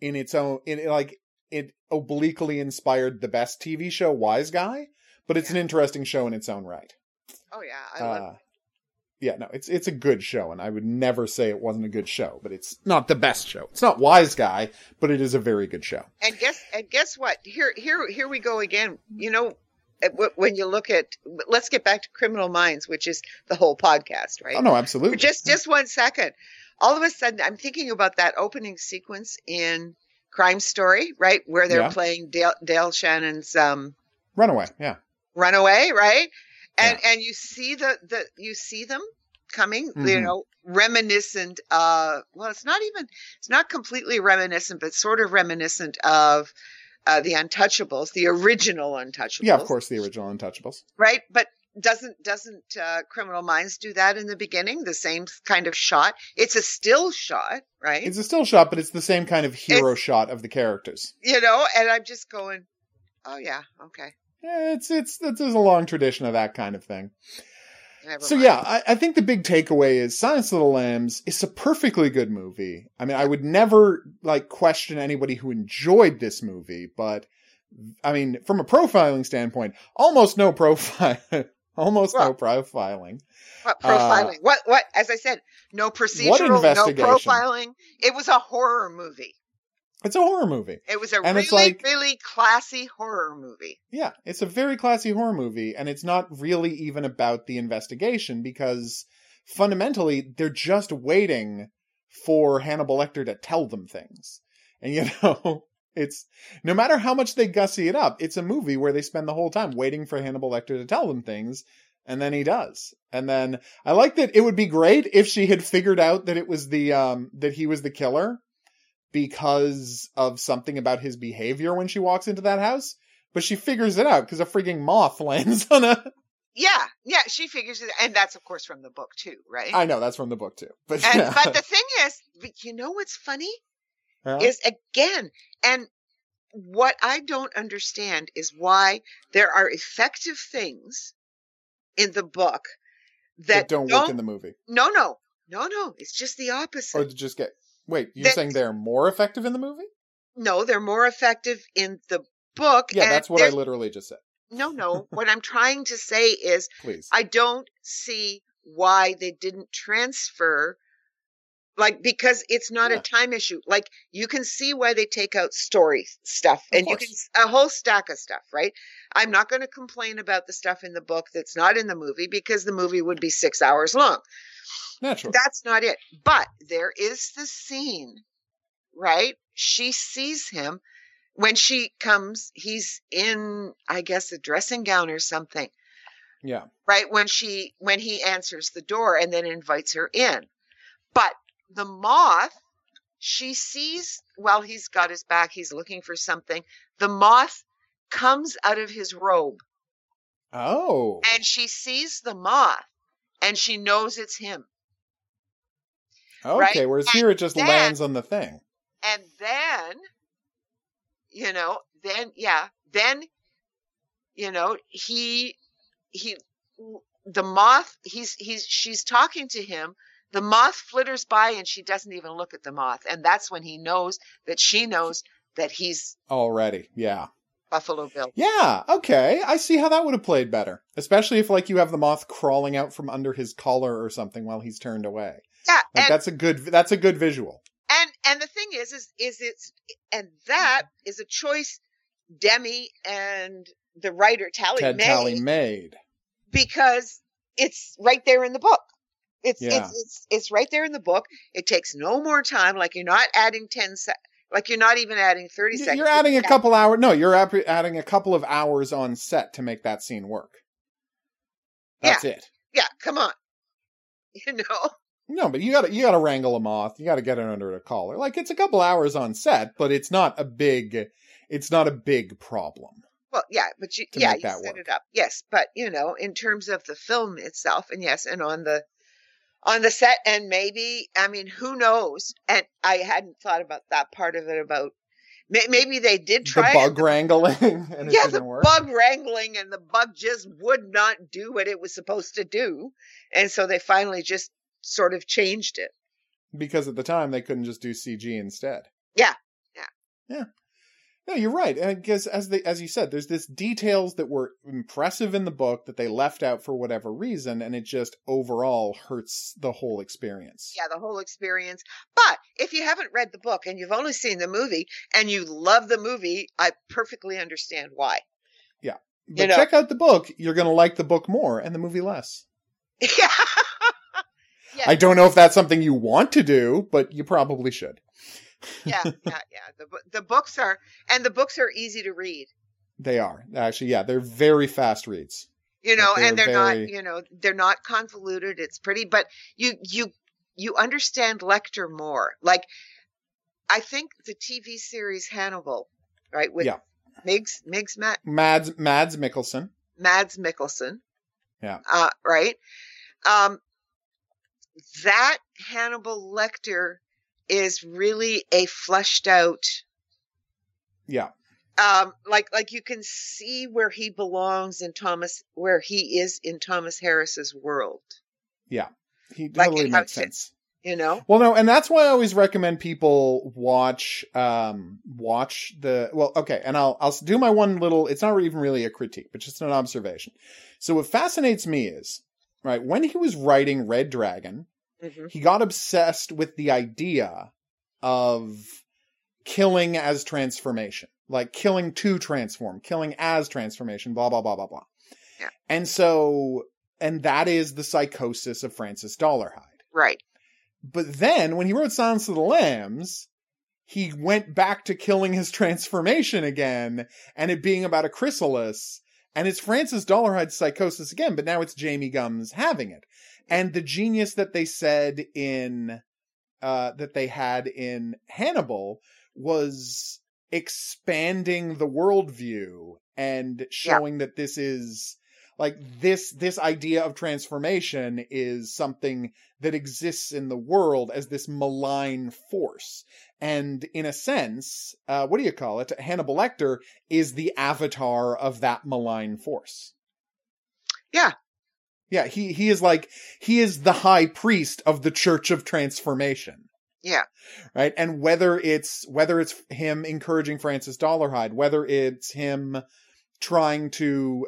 it obliquely inspired the best TV show, Wise Guy, but it's an interesting show in its own right. Oh yeah, I love it. Yeah, no, it's a good show, and I would never say it wasn't a good show, but it's not the best show. It's not Wise Guy, but it is a very good show. And guess what? Here we go again. You know, when you look at, let's get back to Criminal Minds, which is the whole podcast, right? Oh no, absolutely. Just 1 second. All of a sudden, I'm thinking about that opening sequence in Crime Story, right, where they're playing Dale Shannon's Runaway, yeah. Runaway, right? And you see you see them coming, you know, reminiscent it's not completely reminiscent, but sort of reminiscent of the Untouchables, the original Untouchables. Yeah, of course, the original Untouchables. Right, but doesn't Criminal Minds do that in the beginning? The same kind of shot. It's a still shot, right? It's a still shot, but it's the same kind of hero shot of the characters. You know, and I'm just going, oh yeah, okay. Yeah, there's a long tradition of that kind of thing. So yeah, I think the big takeaway is Silence of the Lambs is a perfectly good movie. I mean, I would never question anybody who enjoyed this movie, but I mean, from a profiling standpoint, almost no profiling. No profiling. What profiling? What? As I said, no procedural, no profiling. It was a horror movie. It's a horror movie. It was a really classy horror movie. Yeah, it's a very classy horror movie, and it's not really even about the investigation because fundamentally they're just waiting for Hannibal Lecter to tell them things. And you know, it's no matter how much they gussy it up, it's a movie where they spend the whole time waiting for Hannibal Lecter to tell them things, and then he does. And then I like that it would be great if she had figured out that it was that he was the killer because of something about his behavior when she walks into that house, but she figures it out because a freaking moth lands on a... Yeah, she figures it, and that's of course from the book too, right? I know, that's from the book too. But the thing is, you know what's funny? Is again, and what I don't understand is why there are effective things in the book that don't work in the movie. No, it's just the opposite. Or to just get... Wait, you're saying they're more effective in the movie? No, they're more effective in the book. Yeah, that's what I literally just said. No. What I'm trying to say is, please, I don't see why they didn't transfer, because it's not a time issue. You can see why they take out story stuff, and you can a whole stack of stuff, right? I'm not going to complain about the stuff in the book that's not in the movie because the movie would be 6 hours long. Naturally. That's not it. But there is the scene, right? she sees him when she comes. He's in, I guess, a dressing gown or something. Yeah. Right, when he answers the door and then invites her in. But the moth, she sees while he's got his back, he's looking for something. The moth comes out of his robe. Oh. And she sees the moth and she knows it's him. Okay, right? whereas here it just lands on the thing. And then, the moth, she's talking to him. The moth flitters by and she doesn't even look at the moth. And that's when he knows that she knows that he's already. Yeah. Buffalo Bill. Yeah. Okay. I see how that would have played better, especially if you have the moth crawling out from under his collar or something while he's turned away. Yeah. That's a good visual. And the thing is that is a choice Demi and the writer Ted Talley made. Because it's right there in the book. It's right there in the book. It takes no more time. Like, you're not adding 10 seconds. Like, you're not even adding 30 seconds. You're adding a couple hours. No, you're adding a couple of hours on set to make that scene work. That's it. Yeah, come on. No, but you gotta wrangle a moth. You gotta get it under a collar. Like, it's a couple hours on set, but it's not a big problem. Well, yeah, but you set it up. Yes, but in terms of the film itself, and yes, and on the set, and maybe, I mean, who knows? And I hadn't thought about that part of it, about maybe they did try the bug wrangling, and it didn't work. Bug wrangling, and the bug just would not do what it was supposed to do, and so they finally just sort of changed it. Because at the time they couldn't just do CG instead. Yeah. No, you're right. And I guess, as you said, there's this details that were impressive in the book that they left out for whatever reason, and it just overall hurts the whole experience. Yeah, the whole experience. But if you haven't read the book and you've only seen the movie and you love the movie, I perfectly understand why. Yeah. But check out the book. You're going to like the book more and the movie less. Yeah. I don't know if that's something you want to do, but you probably should. Yeah. The books are easy to read. They are. Actually, yeah, they're very fast reads. And they're not convoluted. It's pretty, but you understand Lecter more. Like, I think the TV series Hannibal, right? With Mads Mikkelsen. Mads Mikkelsen. Yeah. Right. That Hannibal Lecter is really a fleshed out. Yeah. Like you can see where he belongs where he is in Thomas Harris's world. Yeah. He totally makes sense. Well, no, and that's why I always recommend people watch and I'll do my one little, it's not even really a critique, but just an observation. So what fascinates me is, right, when he was writing Red Dragon, he got obsessed with the idea of killing as transformation, like killing to transform, killing as transformation, blah, blah, blah, blah, blah. Yeah. And that is the psychosis of Francis Dolarhyde. Right. But then when he wrote Silence of the Lambs, he went back to killing his transformation again and it being about a chrysalis. And it's Francis Dolarhyde's psychosis again, but now it's Jamie Gums having it. And the genius that they said that they had in Hannibal was expanding the worldview and showing that this is like this idea of transformation is something that exists in the world as this malign force. And in a sense, what do you call it? Hannibal Lecter is the avatar of that malign force. Yeah. Yeah, he is the high priest of the Church of Transformation. Yeah. Right? And whether it's him encouraging Francis Dolarhyde, whether it's him trying to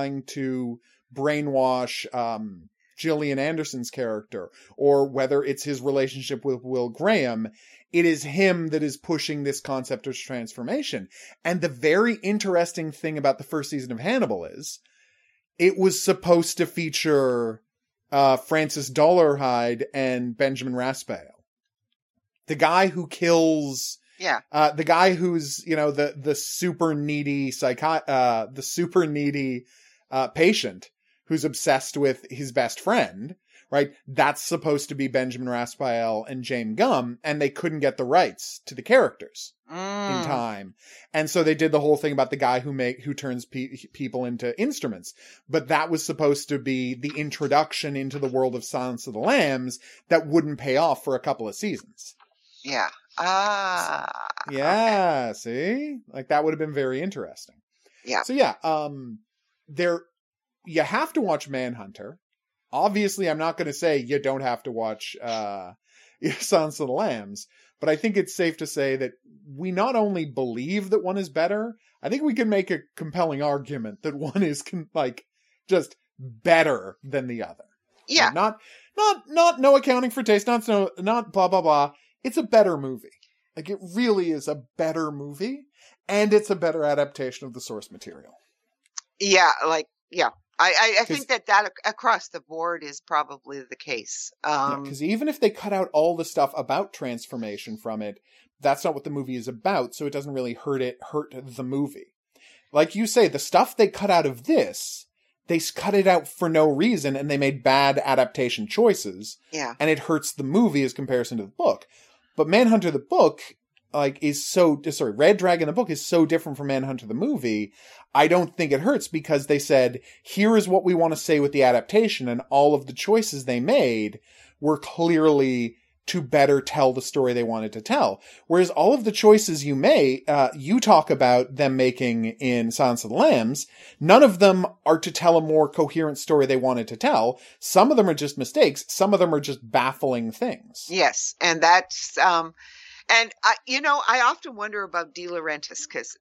brainwash Gillian Anderson's character, or whether it's his relationship with Will Graham, it is him that is pushing this concept of transformation. And the very interesting thing about the first season of Hannibal is it was supposed to feature Francis Dolarhyde and Benjamin Raspail. The guy who kills Yeah. The guy who's, the super needy patient who's obsessed with his best friend, right? That's supposed to be Benjamin Raspail and Jane Gum, and they couldn't get the rights to the characters in time. And so they did the whole thing about the guy who turns people into instruments. But that was supposed to be the introduction into the world of Silence of the Lambs that wouldn't pay off for a couple of seasons. Yeah. Yeah, okay. See? Like, that would have been very interesting. Yeah. So yeah, you have to watch Manhunter. Obviously, I'm not going to say you don't have to watch Silence of the Lambs, but I think it's safe to say that we not only believe that one is better, I think we can make a compelling argument that one is just better than the other. Yeah. Not no accounting for taste, not blah blah blah. It's a better movie. Like, it really is a better movie, and it's a better adaptation of the source material. Yeah, I think that across the board is probably the case. Because even if they cut out all the stuff about transformation from it, that's not what the movie is about, so it doesn't really hurt the movie. Like you say, the stuff they cut out of this, they cut it out for no reason, and they made bad adaptation choices. Yeah. And it hurts the movie as comparison to the book. But Manhunter the book, Red Dragon the book is so different from Manhunter the movie, I don't think it hurts because they said, here is what we want to say with the adaptation, and all of the choices they made were clearly to better tell the story they wanted to tell. Whereas all of the choices you talk about them making in Silence of the Lambs, none of them are to tell a more coherent story they wanted to tell. Some of them are just mistakes. Some of them are just baffling things. Yes. And that's, and I often wonder about De Laurentiis because,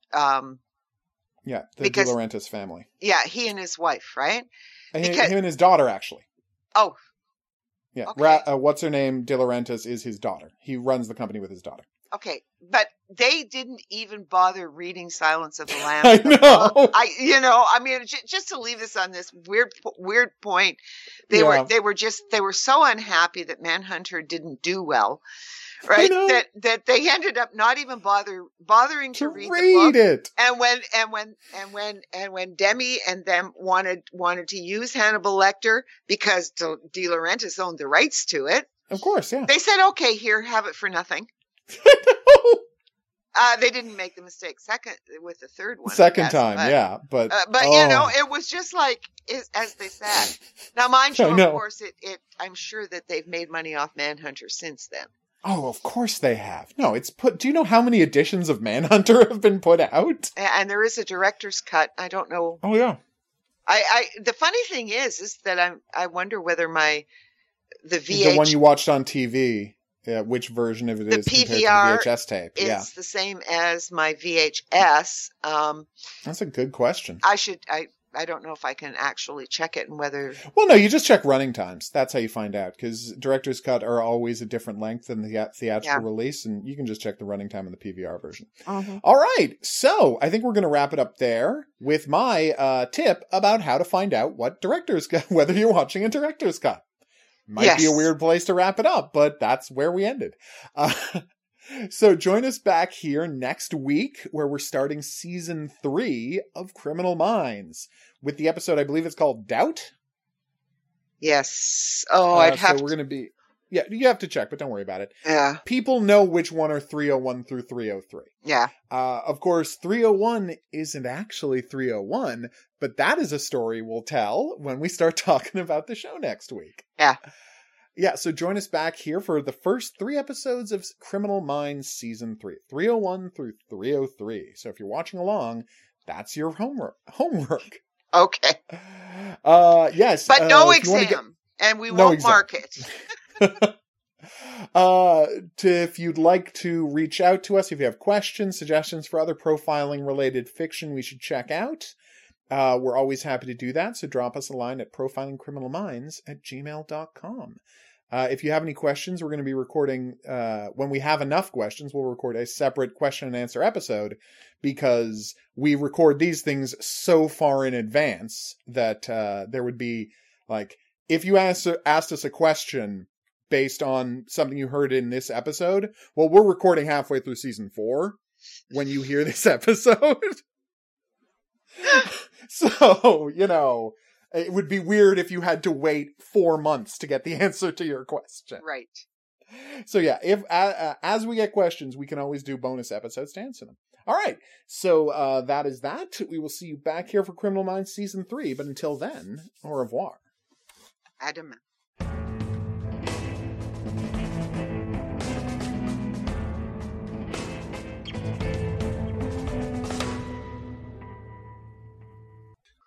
De Laurentiis family. Yeah. He and his wife, right? Him and his daughter, actually. Oh, yeah. Okay. What's her name? De Laurentiis is his daughter. He runs the company with his daughter. Okay. But they didn't even bother reading Silence of the Lambs. I know. Just to leave us on this weird point, they were so unhappy that Manhunter didn't do well, right? That they ended up not even bothering to read the book. It. And when Demi and them wanted to use Hannibal Lecter because De Laurentiis owned the rights to it. Of course, yeah. They said, "Okay, here, have it for nothing." They didn't make the mistake with the third one. Second time, yeah. But it was just like, as they said. Now, mind you, of course, I'm sure that they've made money off Manhunter since then. Oh, of course they have. No, do you know how many editions of Manhunter have been put out? And there is a director's cut. I don't know. Oh, yeah. The funny thing is that I wonder whether the one you watched on TV. Yeah, which version of it is compared to the VHS tape? It's the same as my VHS. That's a good question. I don't know if I can actually check it and whether. Well, no, you just check running times. That's how you find out, because director's cut are always a different length than the theatrical release, and you can just check the running time in the PVR version. Mm-hmm. All right, so I think we're going to wrap it up there with my tip about how to find out what director's cut, whether you're watching a director's cut. Might be a weird place to wrap it up, but that's where we ended. So join us back here next week, where we're starting season 3 of Criminal Minds with the episode, I believe it's called Doubt. Yes. Oh, I'd have so we're going to be, you have to check, but don't worry about it. Yeah. People know which one are 301 through 303. Yeah. Of course, 301 isn't actually 301, but that is a story we'll tell when we start talking about the show next week. Yeah. Yeah, so join us back here for the first 3 episodes of Criminal Minds Season 3, 301 through 303. So if you're watching along, that's your homework. Okay. Yes. But no exam, and we won't mark it. If you'd like to reach out to us, if you have questions, suggestions for other profiling-related fiction we should check out, we're always happy to do that. So drop us a line at profilingcriminalminds@gmail.com. If you have any questions, we're going to be recording, when we have enough questions, we'll record a separate question and answer episode, because we record these things so far in advance that there would be, like, if you asked us a question based on something you heard in this episode. Well, we're recording halfway through season 4 when you hear this episode. So, it would be weird if you had to wait 4 months to get the answer to your question. Right. So yeah, if as we get questions, we can always do bonus episodes to answer them. All right, so that is that. We will see you back here for Criminal Minds Season 3, but until then, au revoir. Adam.